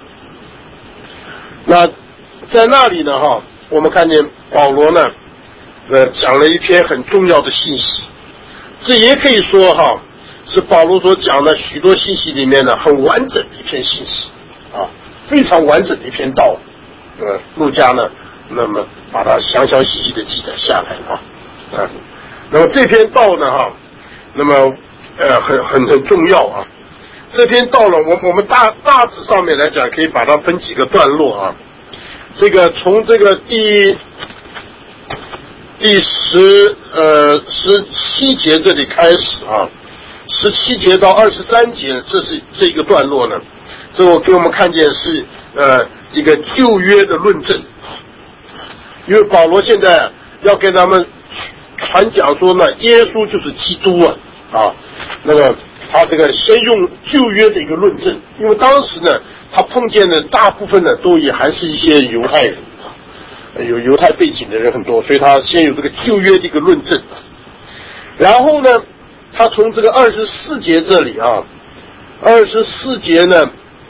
那在那里呢哈，我们看见保罗呢，呃讲了一篇很重要的信息，这也可以说哈是保罗所讲的许多信息里面呢很完整的一篇信息啊，非常完整的一篇道。呃，路加呢，那么把它详详细细的记载下来啊，啊，那么这篇道呢，哈，那么呃，很很很重要啊。这篇道呢，我我们大大致上面来讲，可以把它分几个段落啊。这个从这个第第十呃十七节这里开始啊，十七节到二十三节，这是这个段落呢，这我给我们看见是呃。一个旧约的论证，因为保罗现在要跟他们传讲说呢，耶稣就是基督啊啊，那个他这个先用旧约的一个论证，因为当时呢，他碰见的大部分呢都也还是一些犹太人啊，有犹太背景的人很多，所以他先有这个旧约的一个论证，然后呢，他从这个二十四节这里啊，二十四节呢。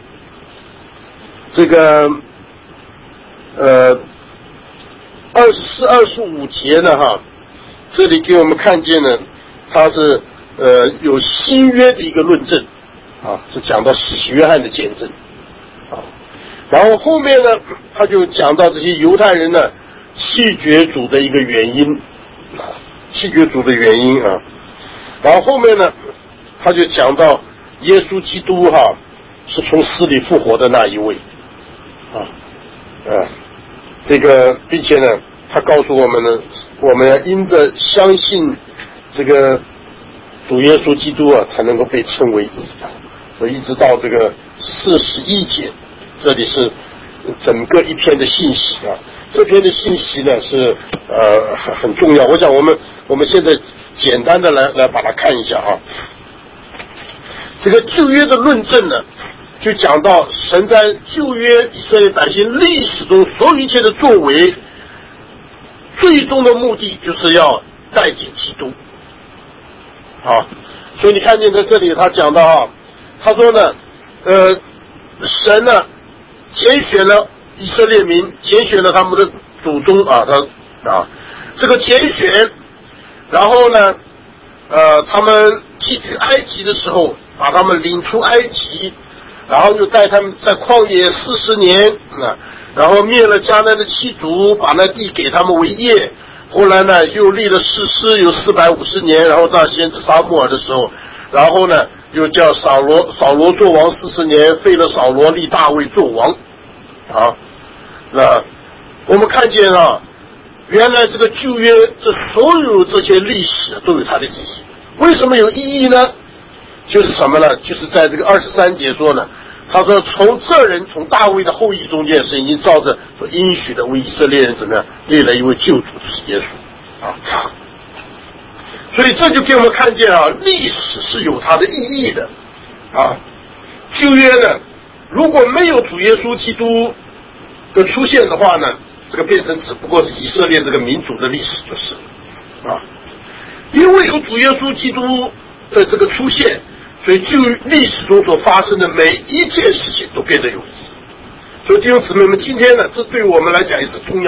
这个呃二十四、二十五节呢，哈，这里给我们看见呢，它是呃有新约的一个论证啊，是讲到使徒约翰的见证啊，然后后面呢，他就讲到这些犹太人呢弃绝主的一个原因啊，弃绝主的原因啊，然后后面呢， 他就讲到耶稣基督哈是从死里复活的那一位啊，呃，这个并且呢，他告诉我们呢，我们要因着相信这个主耶稣基督啊，才能够被称为义的。所以一直到这个四十一节，这里是整个一篇的信息啊。这篇的信息呢是呃很很重要。我想我们我们现在简单的来来把它看一下啊。这个旧约的论证呢，就讲到神在旧约以色列百姓历史中所有一切的作为，最终的目的就是要代替基督。啊，所以你看见在这里他讲到啊，他说呢，呃，神呢拣选了以色列民，拣选了他们的祖宗啊，他啊这个拣选，然后呢，呃，他们寄居埃及的时候，把他们领出埃及，然后又带他们在旷野四十年啊，然后灭了迦南的七族，把那地给他们为业。后来呢，又立了士师，有四百五十年，然后到先知撒母耳的时候，然后呢，又叫扫罗，扫罗做王四十年，废了扫罗，立大卫做王。啊，那我们看见啊，原来这个旧约这所有这些历史都有它的意义。为什么有意义呢？就是什么呢？就是在这个二十三节说呢，他说从这人从大卫的后裔中间，神已经照着所应许的为以色列人怎么样立了一位救主，就是耶稣啊。所以这就给我们看见啊，历史是有它的意义的啊。旧约呢，如果没有主耶稣基督的出现的话呢，这个变成只不过是以色列这个民族的历史就是啊。因为有主耶稣基督的这个出现，所以就历史中所发生的每一件事情都变得有意义。所以弟兄姊妹们，今天呢，这对我们来讲也是重要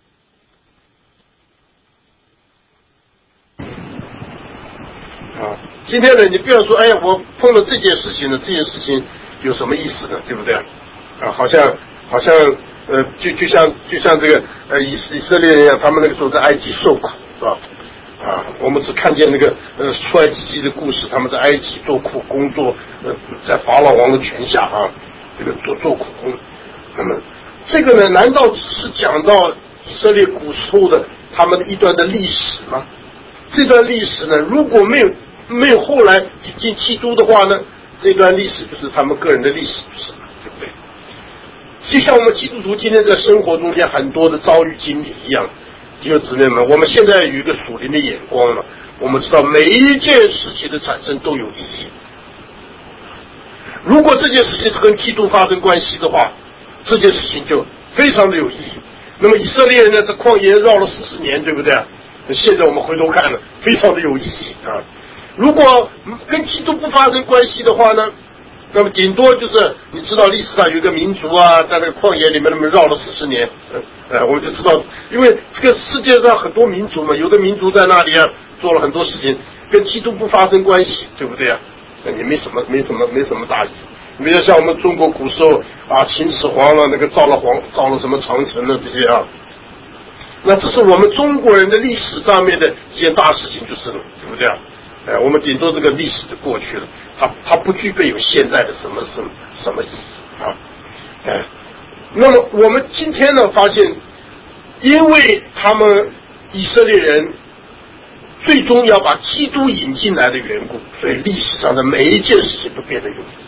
啊。今天呢，你不要说，哎呀，我碰了这件事情呢，这件事情有什么意思呢？对不对啊？好像好像呃，就就像就像这个呃以以色列人一样，他们那个时候在埃及受苦，是吧？啊，我们只看见那个呃出埃及记的故事，他们在埃及做苦工作，呃，在法老王的权下啊，这个做做苦工。那么这个呢，难道只是讲到以色列古时候的他们的一段的历史吗？这段历史呢，如果没有没有后来引进基督的话呢，这段历史就是他们个人的历史，就是对不对？就像我们基督徒今天在生活中间很多的遭遇经历一样。弟兄姊妹们，我们现在有一个属灵的眼光了，我们知道每一件事情的产生都有意义。如果这件事情是跟基督发生关系的话，这件事情就非常的有意义。那么以色列人呢，在旷野绕了四十年，对不对？现在我们回头看了，非常的有意义啊。如果跟基督不发生关系的话呢，那么顶多就是你知道历史上有一个民族啊，在那个旷野里面那么绕了四十年，呃，我们就知道，因为这个世界上很多民族嘛，有的民族在那里啊做了很多事情，跟基督不发生关系，对不对啊？也没什么没什么没什么大意。比如像我们中国古时候啊，秦始皇了那个造了皇造了什么长城的这些啊，那这是我们中国人的历史上面的一件大事情就是了，对不对啊？哎，我们顶多这个历史就过去了，它它不具备有现在的什么什么什么意义啊？哎，那么我们今天呢发现，因为他们以色列人最终要把基督引进来的缘故，所以历史上的每一件事情都变得有意义。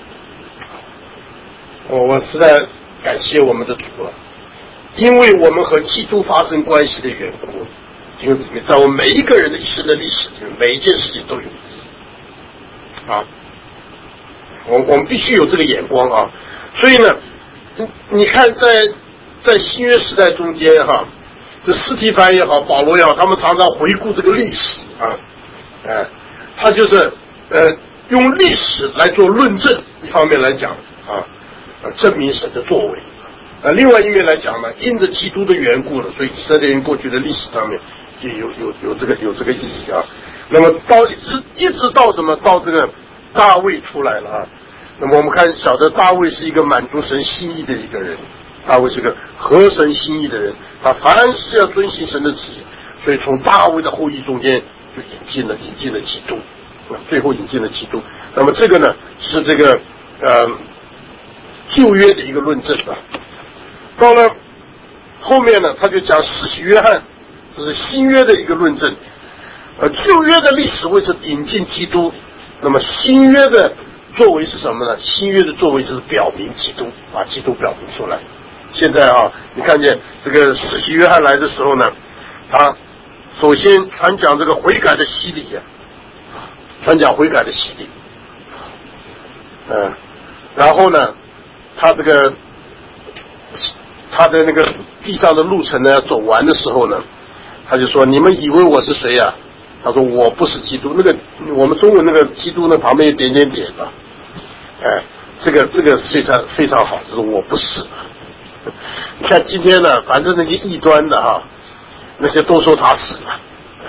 我我实在感谢我们的主啊，因为我们和基督发生关系的缘故。弟兄姊妹，在我们每一个人的一生的历史里面，每一件事情都有意义啊！我我们必须有这个眼光啊！所以呢，你看在在新约时代中间哈、啊，这司提反也好，保罗也好，他们常常回顾这个历史啊，哎、呃，他就是呃用历史来做论证，一方面来讲啊，呃证明神的作为。呃，另外一面来讲呢，因着基督的缘故了，所以以色列人过去的历史上面就有有有这个有这个意义啊。那么到是一直到什么到这个大卫出来了啊。那么我们看晓得大卫是一个满足神心意的一个人，大卫是个合神心意的人，他凡是要遵行神的旨意，所以从大卫的后裔中间就引进了引进了基督最后引进了基督。那么这个呢是这个呃旧约的一个论证啊。到了后面呢，他就讲施洗约翰，这是新约的一个论证。呃，旧约的历史为是引进基督，那么新约的作为是什么呢？新约的作为就是表明基督，把基督表明出来。现在啊，你看见这个施洗约翰来的时候呢，他首先传讲这个悔改的洗礼呀、啊，传讲悔改的洗礼，嗯、呃，然后呢，他这个他的那个地上的路程呢走完的时候呢，他就说：“你们以为我是谁呀、啊？”他说：“我不是基督。”那个我们中文那个基督呢，旁边有点点点啊，哎，这个这个非常非常好，就是我不是。你看今天呢，反正那些异端的哈，那些都说他是了。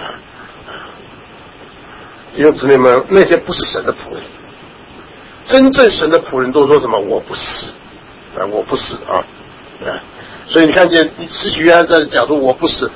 弟兄姊妹们，那些不是神的仆人，真正神的仆人都说什么？我不是，啊，我不是啊，啊，所以你看见施洗约翰在讲说我不是。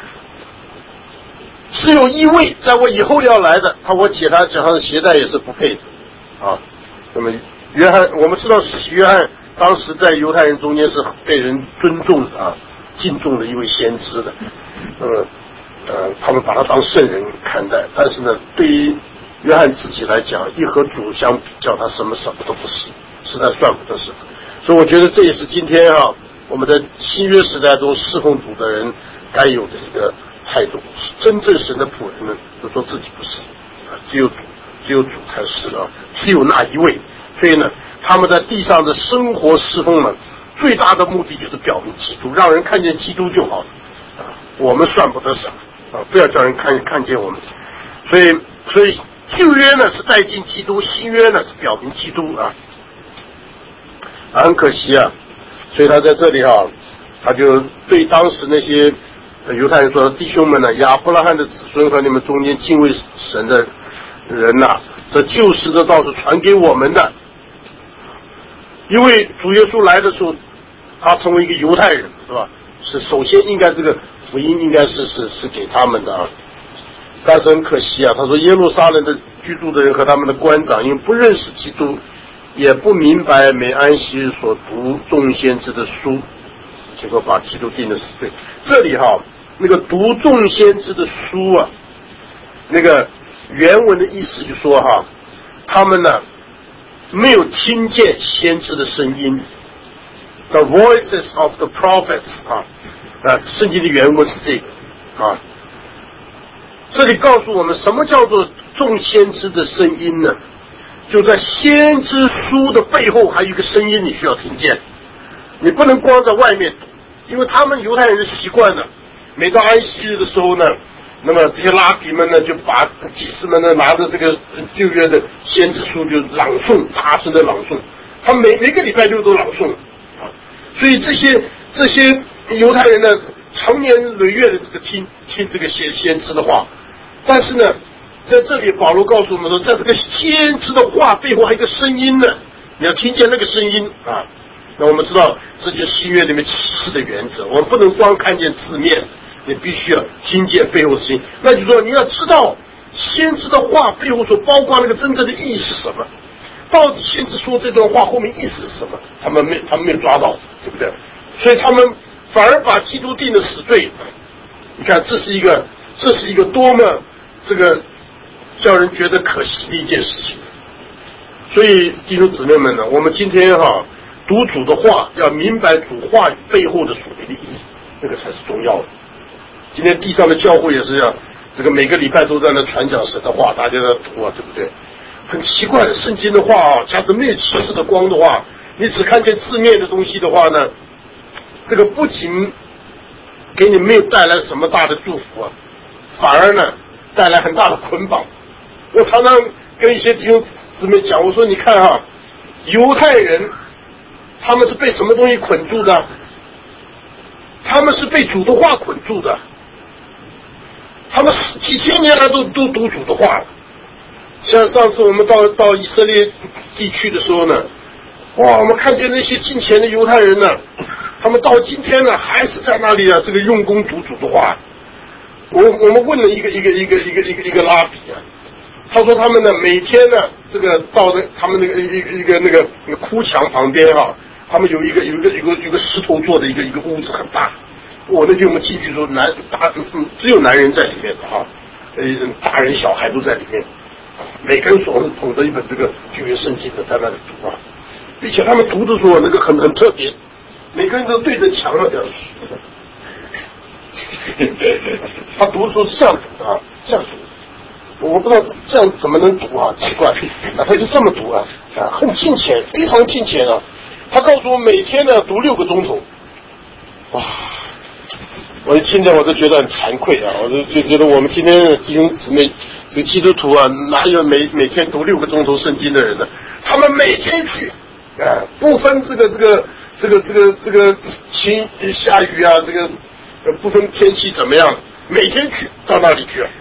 只有一位在我以后要来的，他我解他脚上的鞋带也是不配的啊。那么约翰，我们知道施洗约翰当时在犹太人中间是被人尊重的啊，敬重的一位先知的。那么呃，他们把他当圣人看待，但是呢，对于约翰自己来讲，一和主相比较，他什么什么都不是，实在算不得什么。所以我觉得这也是今天啊，我们在新约时代中侍奉主的人该有的一个态度。真正神的仆人呢，都说自己不是啊，只有主，只有主才是啊，只有那一位。所以呢，他们在地上的生活侍奉呢，最大的目的就是表明基督，让人看见基督就好了啊。我们算不得什么啊，不要叫人看看见我们。所以，所以旧约呢是带进基督，新约呢是表明基督啊。啊很可惜啊，所以他在这里啊，他就对当时那些犹太人说：“弟兄们呢，亚伯拉罕的子孙和你们中间敬畏神的人呐、啊，这旧时的道是传给我们的。因为主耶稣来的时候，他成为一个犹太人，是吧？是首先应该这个福音应该是是是给他们的啊。但是很可惜啊，他说耶路撒冷的居住的人和他们的官长，因为不认识基督，也不明白每安息日所读众先知的书，结果把基督定了死罪。这里哈。”那个读众先知的书啊，那个原文的意思就说哈，他们呢没有听见先知的声音 ，the voices of the prophets 啊，啊，圣经的原文是这个啊。这里告诉我们什么叫做众先知的声音呢？就在先知书的背后还有一个声音你需要听见，你不能光在外面读，因为他们犹太人的习惯呢。每到安息日的时候呢，那么这些拉比们呢，就把祭司们呢拿着这个旧约的先知书就朗诵，大声的朗诵。他们每每个礼拜六都朗诵啊，所以这些这些犹太人呢，长年累月的这个听听这个先先知的话。但是呢，在这里保罗告诉我们说，在这个先知的话背后还有一个声音呢，你要听见那个声音啊。那我们知道，这就是新约里面启示的原则，我们不能光看见字面。你必须要听见背后的声音，那就是说你要知道先知的话背后所包括那个真正的意义是什么，到底先知说这段话后面意思是什么？他们没，他们没有抓到，对不对？所以他们反而把基督定了死罪。你看，这是一个，这是一个多么这个叫人觉得可惜的一件事情。所以弟兄姊妹们呢，我们今天哈、啊、读主的话，要明白主话语背后的属灵的意义，那个才是重要的。今天地上的教会也是这样，这个每个礼拜都在那传讲神的话，大家在读啊，对不对？很奇怪的，圣经的话啊，假使没有启示的光的话，你只看见字面的东西的话呢，这个不仅给你没有带来什么大的祝福啊，反而呢带来很大的捆绑。我常常跟一些弟兄姊妹讲，我说你看啊，犹太人他们是被什么东西捆住的？他们是被主的话捆住的，他们几千年来都都读主的话了。像上次我们到到以色列地区的时候呢，哇，我们看见那些敬虔的犹太人呢，他们到今天呢还是在那里啊，这个用功读主的话。我我们问了一个一个一个一个一个一个拉比啊， 他说他们呢每天呢这个到那他们那个一个一个那个那个哭墙旁边哈，他们有一个有一个有个有个石头做的一个一个屋子很大。我那天我们进去的时候，男大只有男人在里面的哈，呃大人小孩都在里面，每个人手上捧着一本这个旧约圣经的在那里读啊，并且他们读的时候那个很很特别，每个人都对着墙啊这样。他读的时候是这样读的啊，这样读，我不知道这样怎么能读啊，奇怪啊，他就这么读啊，啊，很敬虔，非常敬虔啊。他告诉我每天呢读六个钟头，哇！我一听见我都觉得很惭愧啊，我就就觉得我们今天的弟兄姊妹，这个基督徒啊，哪有每每天读六个钟头圣经的人呢？他们每天去，啊，不分这个这个这个这个这个晴下雨啊，这个不分天气怎么样，每天去到那里去啊。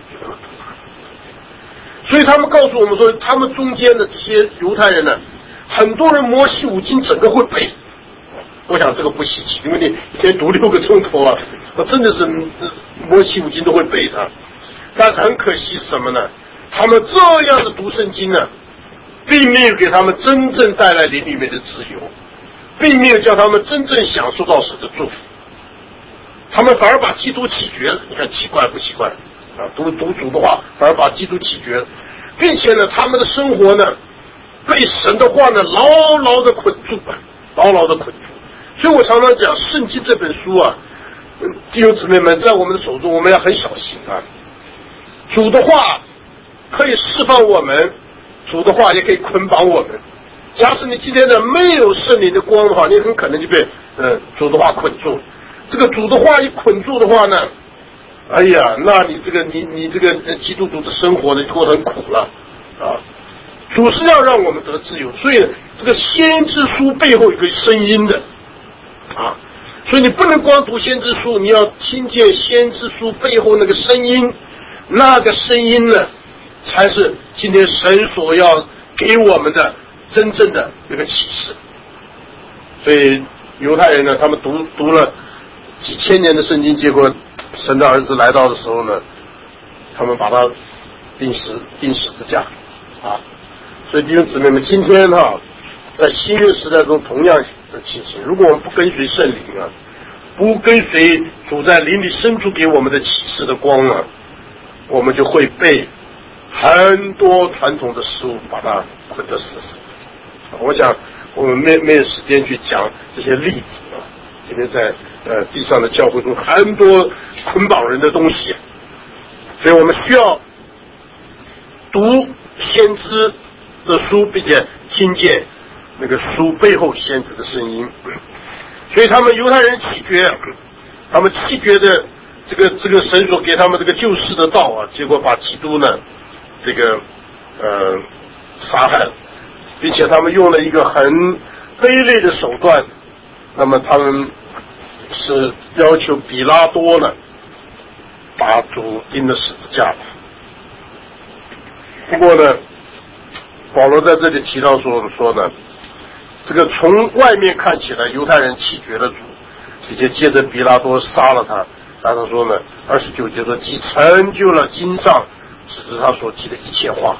所以他们告诉我们说，他们中间的这些犹太人呢，很多人摩西五经整个会背。我想这个不稀奇，因为你一天读六个钟头啊，那真的是摩西五经都会背的。但是很可惜是什么呢？他们这样的读圣经呢，并没有给他们真正带来灵里面的自由，并没有叫他们真正享受到神的祝福。他们反而把基督弃绝了。你看奇怪不奇怪啊？读读主的话，反而把基督弃绝了，并且呢，他们的生活呢，被神的话呢牢牢的捆住啊，牢牢的捆住。所以我常常讲，圣经这本书啊，弟兄姊妹们，在我们的手中，我们要很小心啊。主的话可以释放我们，主的话也可以捆绑我们。假使你今天呢没有圣灵的光的话，你很可能就被呃主的话捆住。这个主的话一捆住的话呢，哎呀，那你这个你你这个基督徒的生活呢过得很苦了啊。主是要让我们得自由，所以这个先知书背后有个声音的。啊，所以你不能光读先知书，你要听见先知书背后那个声音，那个声音呢，才是今天神所要给我们的真正的那个启示。所以犹太人呢，他们读读了几千年的圣经，结果神的儿子来到的时候呢，他们把他钉十钉十字架啊。所以弟兄姊妹们，今天哈、啊，在新约时代中同样的情形，如果我们不跟随圣灵啊，不跟随主在灵里深处给我们的启示的光啊，我们就会被很多传统的事物把它捆得死死。我想我们没没有时间去讲这些例子啊，今天在呃地上的教会中很多捆绑人的东西，所以我们需要读先知的书，并且听见那个书背后先知的声音。所以他们犹太人弃绝，他们弃绝的这个这个神所给他们这个救世的道啊，结果把基督呢这个呃杀害了，并且他们用了一个很卑劣的手段，那么他们是要求比拉多呢把主钉了十字架吧。不过呢，保罗在这里提到说说呢，这个从外面看起来犹太人弃绝了主，并且接着比拉多杀了他，然后说呢二十九节说即成就了经上指着他所记的一切话。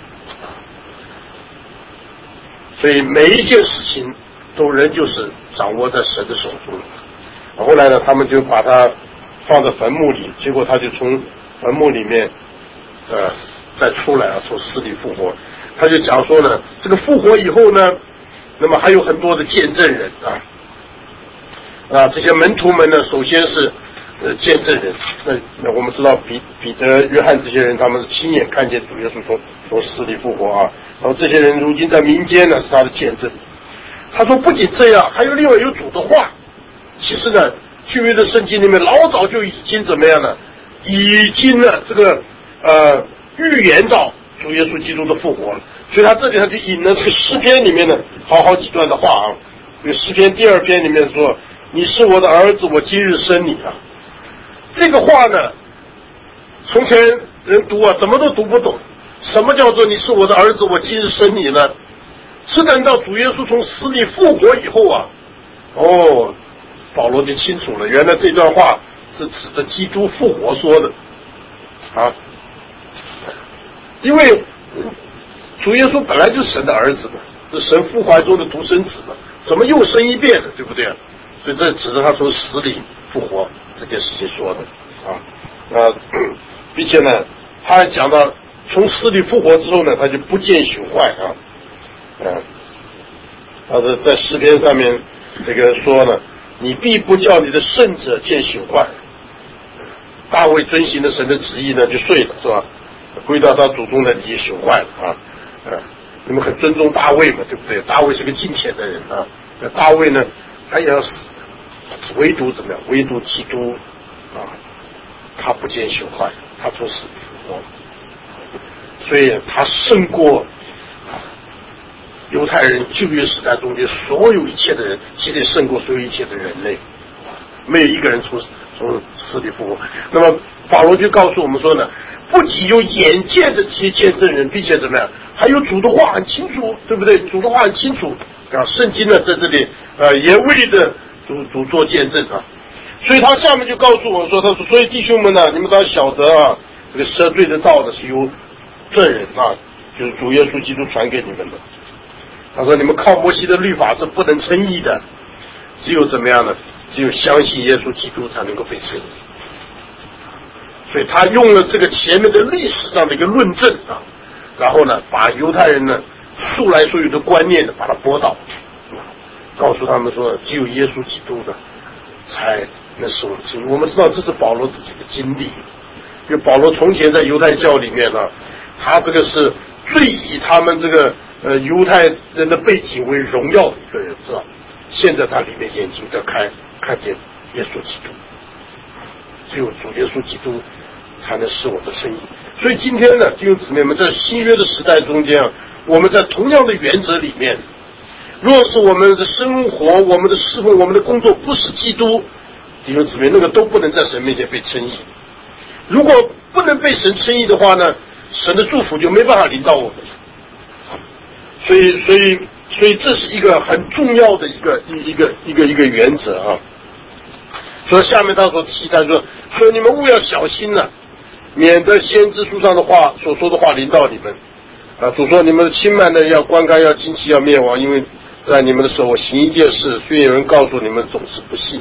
所以每一件事情都仍旧是掌握在神的手中。后来呢，他们就把他放在坟墓里，结果他就从坟墓里面呃再出来啊，从死里复活。他就讲说呢，这个复活以后呢，那么还有很多的见证人啊啊，这些门徒们呢，首先是呃见证人。那那我们知道彼彼得、约翰这些人，他们是亲眼看见主耶稣从从死里复活啊。然后这些人如今在民间呢是他的见证。他说不仅这样，还有另外有主的话。其实呢，旧约的圣经里面老早就已经怎么样呢？已经呢这个呃预言到主耶稣基督的复活了。所以他这里他就引了这个诗篇里面的好好几段的话啊。这个诗篇第二篇里面说：“你是我的儿子，我今日生你啊。”这个话呢，从前人读啊，怎么都读不懂。什么叫做你是我的儿子，我今日生你呢？是等到主耶稣从死里复活以后啊，哦，保罗就清楚了，原来这段话是指的基督复活说的啊。 因为主耶稣本来就是神的儿子嘛，是神父怀中的独生子嘛，怎么又生一遍了，对不对？所以这指着他从死里复活这件事情说的啊，呃，并且呢，他还讲到从死里复活之后呢，他就不见朽坏啊，嗯、呃，他的在诗篇上面这个说呢，你必不叫你的圣者见朽坏。大卫遵行的神的旨意呢，就睡了，是吧？归到他祖宗的里朽坏了啊，呃，你们很尊重大卫嘛，对不对？大卫是个敬虔的人啊，那大卫呢，他也要死，唯独怎么样？唯独基督啊，他不见朽坏，他从死里复活，所以他胜过犹太人旧约时代中间所有一切的人，其实胜过所有一切的人类，没有一个人从从死里复活。那么保罗就告诉我们说呢，不仅有眼见的这些见证人，并且怎么样，还有主的话很清楚，对不对？主的话很清楚啊，圣经呢在这里呃也为的主主做见证啊。所以他下面就告诉我说，他说，所以弟兄们呢，你们都要晓得啊，这个赦罪的道呢是由证人啊，就是主耶稣基督传给你们的。他说你们靠摩西的律法是不能称义的，只有怎么样呢？只有相信耶稣基督才能够被称义。所以他用了这个前面的历史上的一个论证啊，然后呢，把犹太人呢素来所有的观念呢把它驳倒，告诉他们说，只有耶稣基督的才能使我们称义。我们知道这是保罗自己的经历，因为保罗从前在犹太教里面呢，他这个是最以他们这个呃犹太人的背景为荣耀的一个人，是吧？现在他里面眼睛在开，看见耶稣基督，只有主耶稣基督才能使我们称义。所以今天呢，弟兄姊妹们，在新约的时代中间啊，我们在同样的原则里面，若是我们的生活、我们的侍奉、我们的工作不是基督，弟兄姊妹，那个都不能在神面前被称义。如果不能被神称义的话呢，神的祝福就没办法临到我们。所以，所以，所以这是一个很重要的一个一一个一个一个原则啊。所以下面他所提他说，说你们务要小心了、啊，免得先知书上的话所说的话临到你们。啊，主说你们的轻慢的要观看，要惊奇，要灭亡，因为在你们的时候我行一件事，虽然有人告诉你们，总是不信。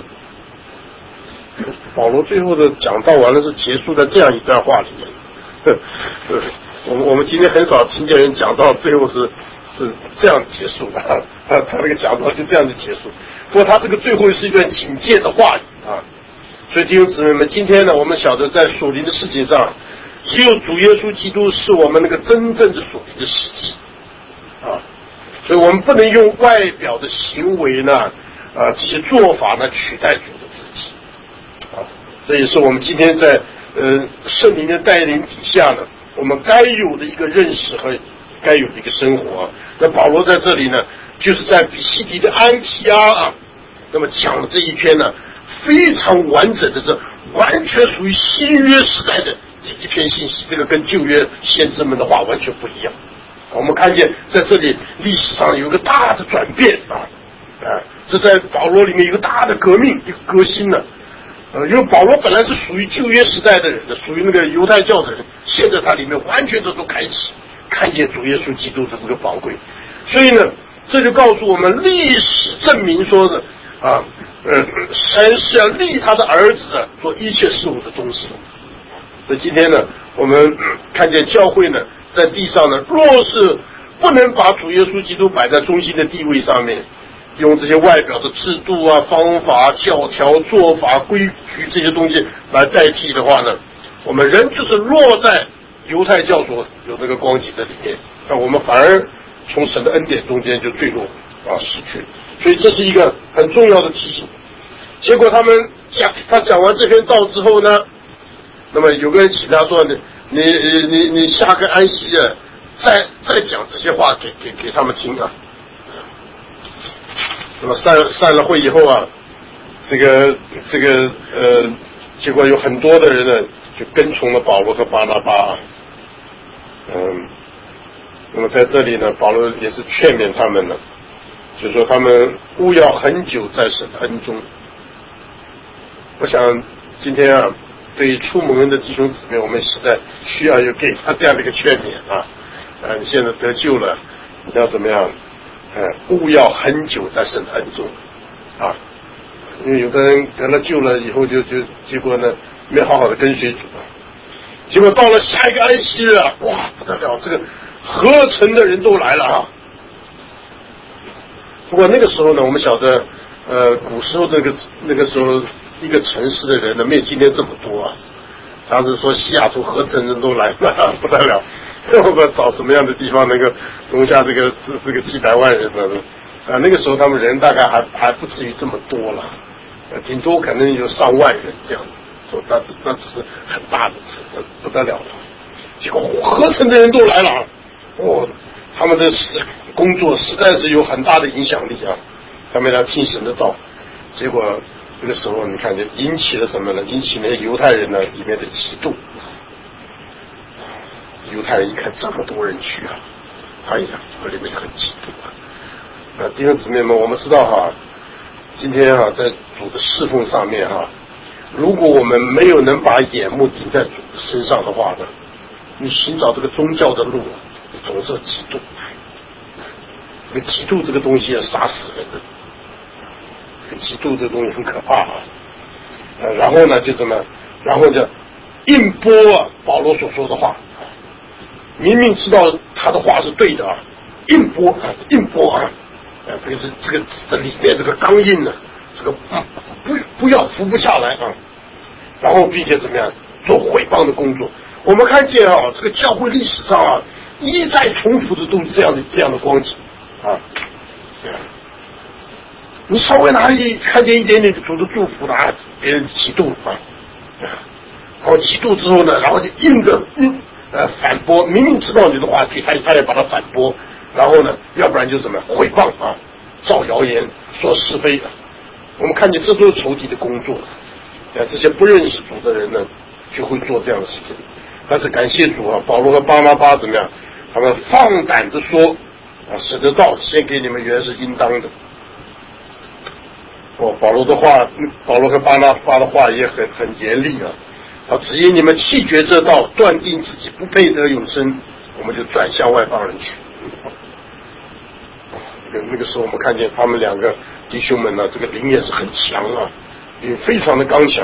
保罗最后的讲道完了是结束在这样一段话里面。我们我们今天很少听见人讲到最后是是这样结束的，他他那个讲道就这样就结束。不过他这个最后是一段警戒的话语啊。所以弟兄姊妹们，今天呢，我们晓得在属灵的事情上，只有主耶稣基督是我们那个真正的属灵的实际啊。所以我们不能用外表的行为呢，啊这些做法呢取代主的自己啊。这也是我们今天在呃圣灵的带领底下呢，我们该有的一个认识和该有的一个生活、啊。那保罗在这里呢，就是在比西底的安提阿啊，那么讲的这一篇呢，非常完整的，是完全属于新约时代的一篇信息。这个跟旧约先知们的话完全不一样。我们看见在这里历史上有一个大的转变啊，啊，这在保罗里面有一个大的革命，一个革新呢。呃，因为保罗本来是属于旧约时代的人的，属于那个犹太教的人，现在他里面完全都都开启，看见主耶稣基督的这个宝贵。所以呢，这就告诉我们，历史证明说的啊，呃，神是要立他的儿子的做一切事物的中心。所以今天呢，我们、呃、看见教会呢，在地上呢，若是不能把主耶稣基督摆在中心的地位上面，用这些外表的制度啊、方法、教条、做法、规矩这些东西来代替的话呢，我们人就是落在犹太教所有这个光景的里面，那我们反而从神的恩典中间就坠落啊，失去。所以这是一个很重要的提醒。结果他们讲，他讲完这篇道之后呢，那么有个人请他说：“你你你你下个安息日再再讲这些话给给给他们听啊。”那么散散了会以后啊，这个这个呃，结果有很多的人呢就跟从了保罗和巴拿巴。嗯，那么在这里呢，保罗也是劝勉他们呢，就说他们务要很久在神的恩中。我想今天啊， 对于初蒙恩的弟兄姊妹，我们实在需要有给他这样的一个劝勉啊！啊，你现在得救了，你要怎么样？呃，勿要很久在神恩中啊，因为有的人得了救了以后就就结果呢没好好的跟随主啊，结果到了下一个安息日啊，哇不得了，这个合成的人都来了啊！不过那个时候呢，我们晓得，呃，古时候那个那个时候一个城市的人呢，没有今天这么多啊。当时说西雅图合成人都来了，不得了，我们找什么样的地方能够容下这个这这个几百万人呢？啊，那个时候他们人大概还还不至于这么多了，呃，顶多可能有上万人这样子，说那那只是很大的城，不得了了。结果合成的人都来了，哦，他们的工作实在是有很大的影响力啊，他们来听神的道，结果这个时候你看就引起了什么呢？引起那些犹太人呢里面的嫉妒。犹太人一看这么多人去啊，哎呀，这里面很嫉妒啊。啊，弟兄姊妹们，我们知道哈，今天啊在主的侍奉上面哈，如果我们没有能把眼目定在主的身上的话呢，你寻找这个宗教的路啊，总是嫉妒。这个嫉妒这个东西要杀死人的，这个嫉妒这个东西很可怕啊。呃，然后呢就这么，然后就硬播啊保罗所说的话，明明知道他的话是对的啊，硬播啊，硬播啊，啊，这个是这个这里面这个刚硬呢、啊，这个啊不不要服不下来啊，然后并且怎么样做毁谤的工作。我们看见啊，这个教会历史上啊一再重复的都是这样的这样的光景啊，对啊，你稍微哪里看见一点点主的祝福了啊，别人嫉妒啊，然后嫉妒之后呢，然后就硬着硬呃反驳，明明知道你的话对，他他也把它反驳，然后呢，要不然就怎么毁谤啊，造谣言，说是非啊。我们看见这都是仇敌的工作，啊，这些不认识主的人呢，就会做这样的事情。但是感谢主啊，保罗和巴拿巴怎么样？他们放胆的说啊，神的道献给你们原是应当的。哦，保罗的话，保罗和巴拿巴的话也很很严厉啊。啊，只因你们弃绝这道，断定自己不配得永生，我们就转向外邦人去。那个那个时候，我们看见他们两个弟兄们呢，这个灵也是很强啊，也非常的刚强。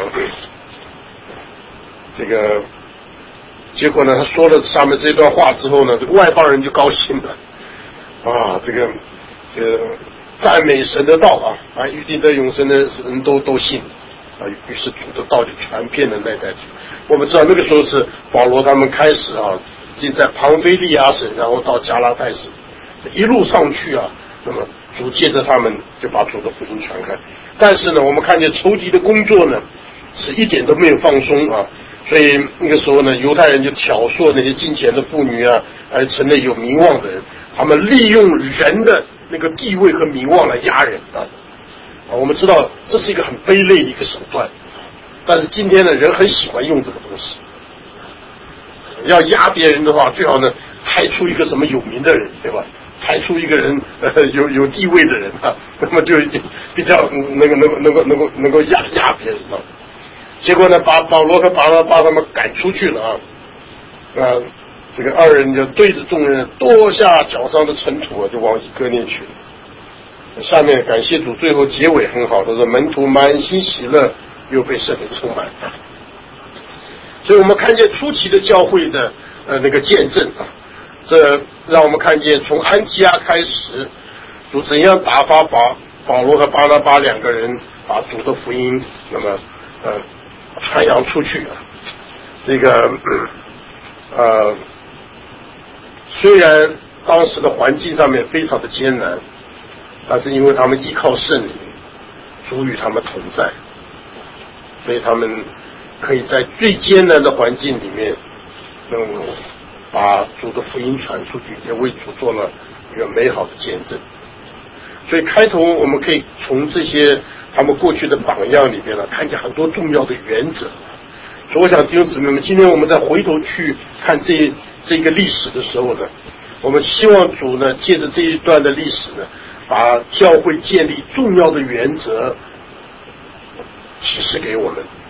这个结果呢，他说了上面这段话之后呢，这个外邦人就高兴了啊，这个这个赞美神的道啊，啊，预定得永生的人都都信啊，于是主的道就传遍了那代地。我们知道那个时候是保罗他们开始啊，进在庞菲利亚省，然后到加拉太省，一路上去啊，那么主借着他们就把主的福音传开。但是呢，我们看见仇敌的工作呢，是一点都没有放松啊。所以那个时候呢，犹太人就挑唆那些金钱的妇女啊，还成了有名望的人，他们利用人的那个地位和名望来压人啊。啊，我们知道这是一个很卑劣的一个手段，但是今天呢，人很喜欢用这个东西。要压别人的话，最好呢抬出一个什么有名的人，对吧？抬出一个人呃有有地位的人啊，那么就比较能够能够能够能够能够压压别人啊。结果呢，把保罗和巴拿巴他们赶出去了啊！啊，这个二人就对着众人跺下脚上的尘土啊，就往以哥念去了。下面感谢主，最后结尾很好，他说门徒满心喜乐，又被圣灵充满。所以我们看见初期的教会的呃那个见证啊，这让我们看见从安提阿开始，主怎样打发把保罗和巴拿巴两个人把主的福音那么呃传扬出去啊。这个呃虽然当时的环境上面非常的艰难，但是因为他们依靠圣灵，主与他们同在，所以他们可以在最艰难的环境里面能把主的福音传出去，也为主做了一个美好的见证。所以开头我们可以从这些他们过去的榜样里面呢，看见很多重要的原则。所以我想弟兄姊妹们，今天我们再回头去看这这个历史的时候呢，我们希望主呢借着这一段的历史呢，把教会建立重要的原则启示给我们，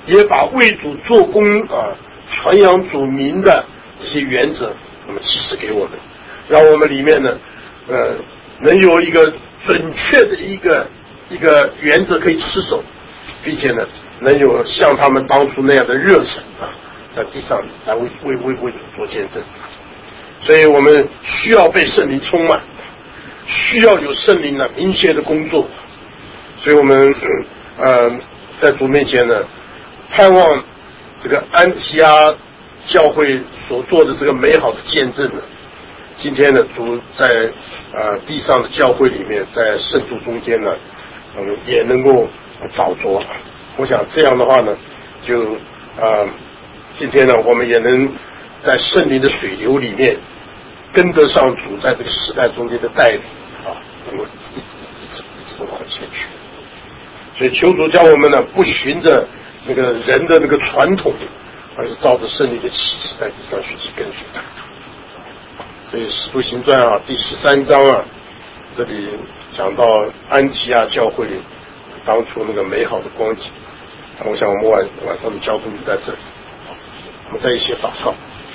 也把为主做工啊、传扬主名的这些原则，那么启示给我们，让我们里面呢，呃，能有一个准确的一个一个原则可以持守，并且呢，能有像他们当初那样的热忱啊，在地上来为为为为主做见证。所以我们需要被圣灵充满，需要有圣灵的明显的工作。所以我们呃在主面前呢，盼望这个安提阿教会所做的这个美好的见证呢，今天呢主在呃地上的教会里面，在圣徒中间呢，嗯也能够找着。我想这样的话呢，就呃今天呢我们也能在圣灵的水流里面跟得上主在这个时代中间的带领啊，能够一直一直一直往前去。所以求主叫我们呢不循着那个人的那个传统，而是照着圣灵的启示在地上学习跟随他。所以《使徒行传》啊第十三章啊，这里讲到安提阿教会当初那个美好的光景。我想我们晚晚上的交通就在这里，我们再一起祷告。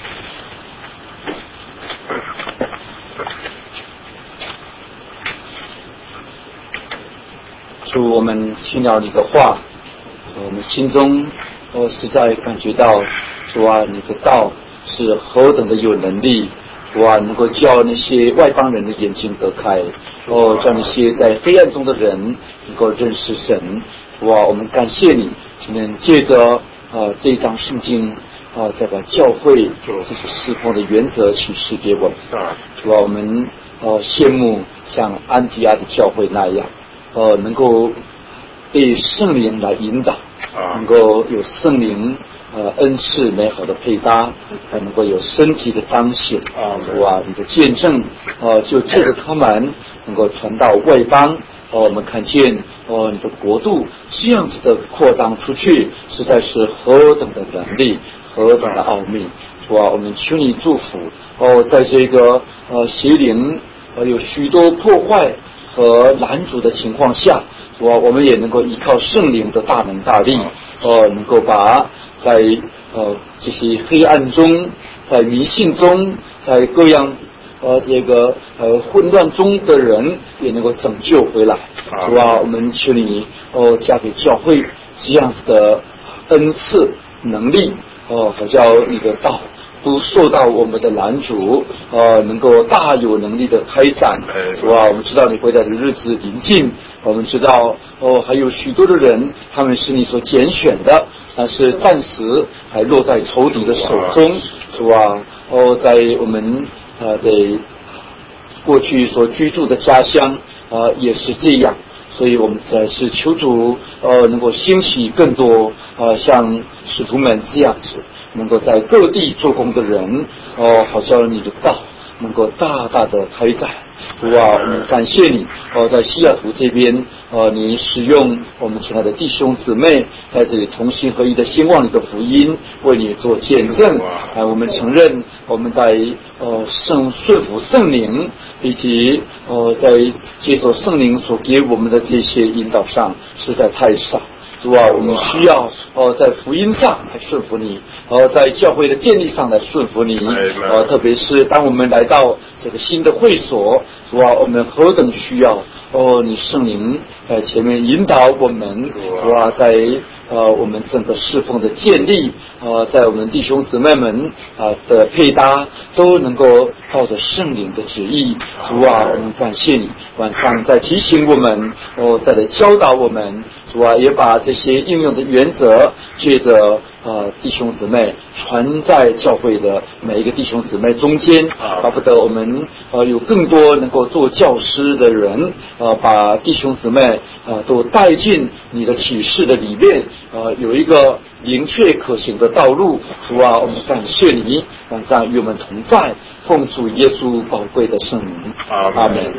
主，我们听了你的话，我们心中哦实在感觉到，主啊，你的道是何等的有能力，主啊，能够叫那些外邦人的眼睛得开，哦，叫那些在黑暗中的人能够认识神。主啊，我们感谢你，今天借着啊这一章圣经啊，再把教会这些侍奉的原则启示给我们。主啊，我们呃羡慕像安提阿的教会那样。呃，能够被圣灵来引导，能够有圣灵呃恩赐美好的配搭，还能够有身体的彰显，哇，你的见证，呃，就借着他们能够传到外邦，呃，我们看见，呃，你的国度这样子的扩张出去，实在是何等的能力，何等的奥秘，主啊，我们求你祝福，哦、呃，在这个呃邪灵呃有许多破坏和拦阻的情况下，我我们也能够依靠圣灵的大能大力，呃，能够把在呃这些黑暗中，在迷信中，在各样呃这个呃混乱中的人，也能够拯救回来。主啊，我们求你哦加给教会这样子的恩赐能力，哦，好叫你的道不受到我们的拦阻，呃，能够大有能力的开展。哇，我们知道你回来的日子临近，我们知道哦，还有许多的人，他们是你所拣选的，但是暂时还落在仇敌的手中，是吧？哦，在我们呃的过去所居住的家乡，呃，也是这样。所以我们才是求主呃能够兴起更多呃像使徒们这样子，能够在各地做工的人，哦、呃，好叫你的道能够大大的开展。主啊，我们感谢你，哦、呃，在西雅图这边，呃，你使用我们亲爱的弟兄姊妹在这里同心合一的兴旺你的福音，为你做见证。啊、呃，我们承认我们在呃圣顺服圣灵。以及呃，在接受圣灵所给我们的这些引导上，实在太少。主啊，我们需要呃在福音上来顺服你，呃在教会的建立上来顺服你，呃特别是当我们来到这个新的会所，主啊，我们何等需要哦你圣灵在前面引导我们，主啊，在呃我们整个侍奉的建立，呃在我们弟兄姊妹们啊、呃、的配搭都能够照着圣灵的旨意。主啊，我们感谢你，晚上在提醒我们，哦再来教导我们。主啊，也把这些应用的原则，借着呃弟兄姊妹传在教会的每一个弟兄姊妹中间，巴不得我们呃有更多能够做教师的人，呃把弟兄姊妹呃都带进你的启示的里面，呃有一个明确可行的道路。主啊，我们感谢你，晚上与我们同在，奉主耶稣宝贵的圣名，阿门。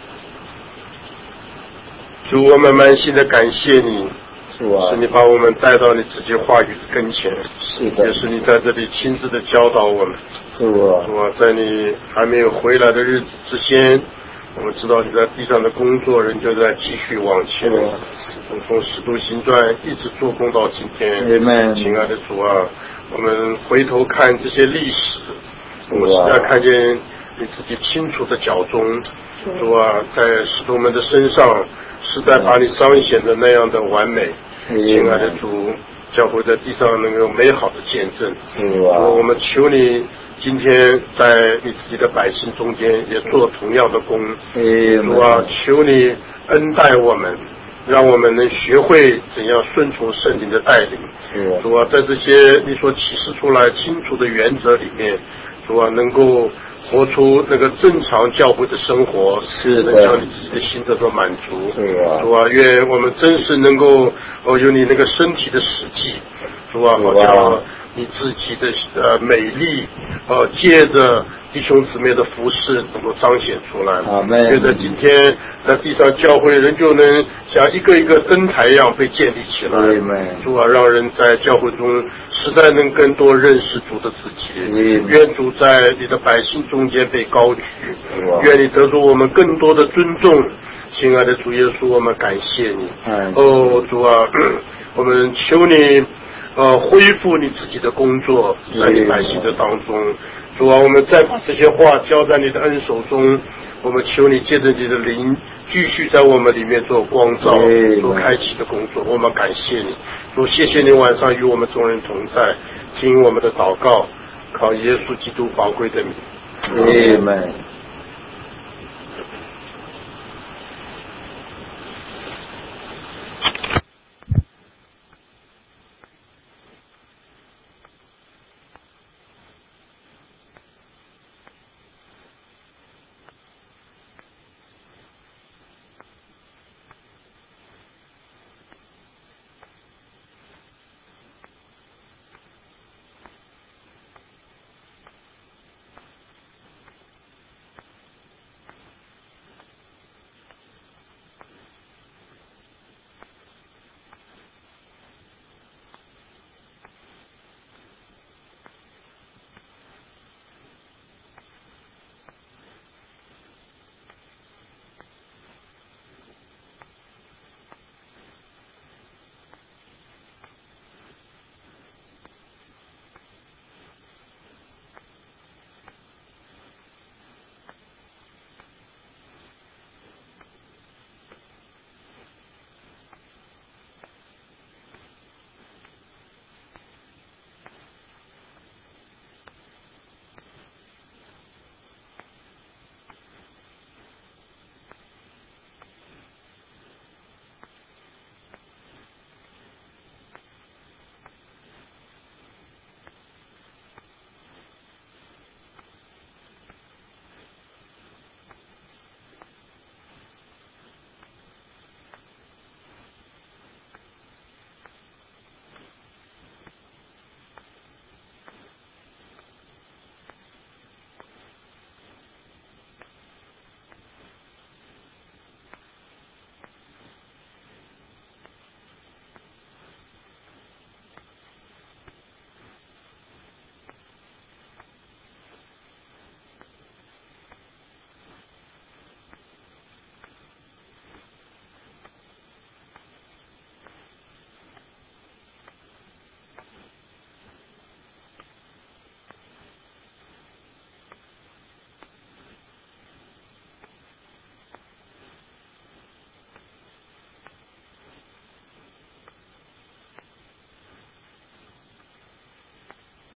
主，我们满心的感谢你， 是啊， 是你把我们带到你自己话语的跟前， 是的， 也是你在这里亲自的教导我们。 是啊， 主啊，在你还没有回来的日子之前， 我们知道你在地上的工作仍旧在继续往前，从使徒行传一直做工到今天。亲爱的主啊，我们回头看这些历史，我们实在看见你自己清楚的脚踪。主啊，在使徒们的身上，实在把你彰显的那样的完美。亲爱的主，教会在地上能够美好的见证。主啊，我们求你今天在你自己的百姓中间也做同样的工。主啊，求你恩待我们，让我们能学会怎样顺从圣灵的带领。主啊，在这些你所启示出来清楚的原则里面，主啊，能够活出那个正常教会的生活，是的，让你自己的心得到满足。是啊，主啊，愿我们真是能够哦有你那个身体的实际，主啊，好像你自己的呃美丽，呃借着弟兄姊妹的服侍能够彰显出来。阿们。愿在今天在地上教会人就能像一个一个灯台一样被建立起来。阿们。主啊，让人在教会中实在能更多认识主的自己。愿主在你的百姓中间被高举。愿你得着我们更多的尊重。亲爱的主耶稣，我们感谢你。哦，主啊，我们求你呃，恢复你自己的工作在你百姓的当中。主啊，我们再把这些话交在你的恩手中，我们求你借着你的灵继续在我们里面做光照，做开启的工作。我们感谢你，主，谢谢你晚上与我们众人同在，听我们的祷告，靠耶稣基督宝贵的名。阿们。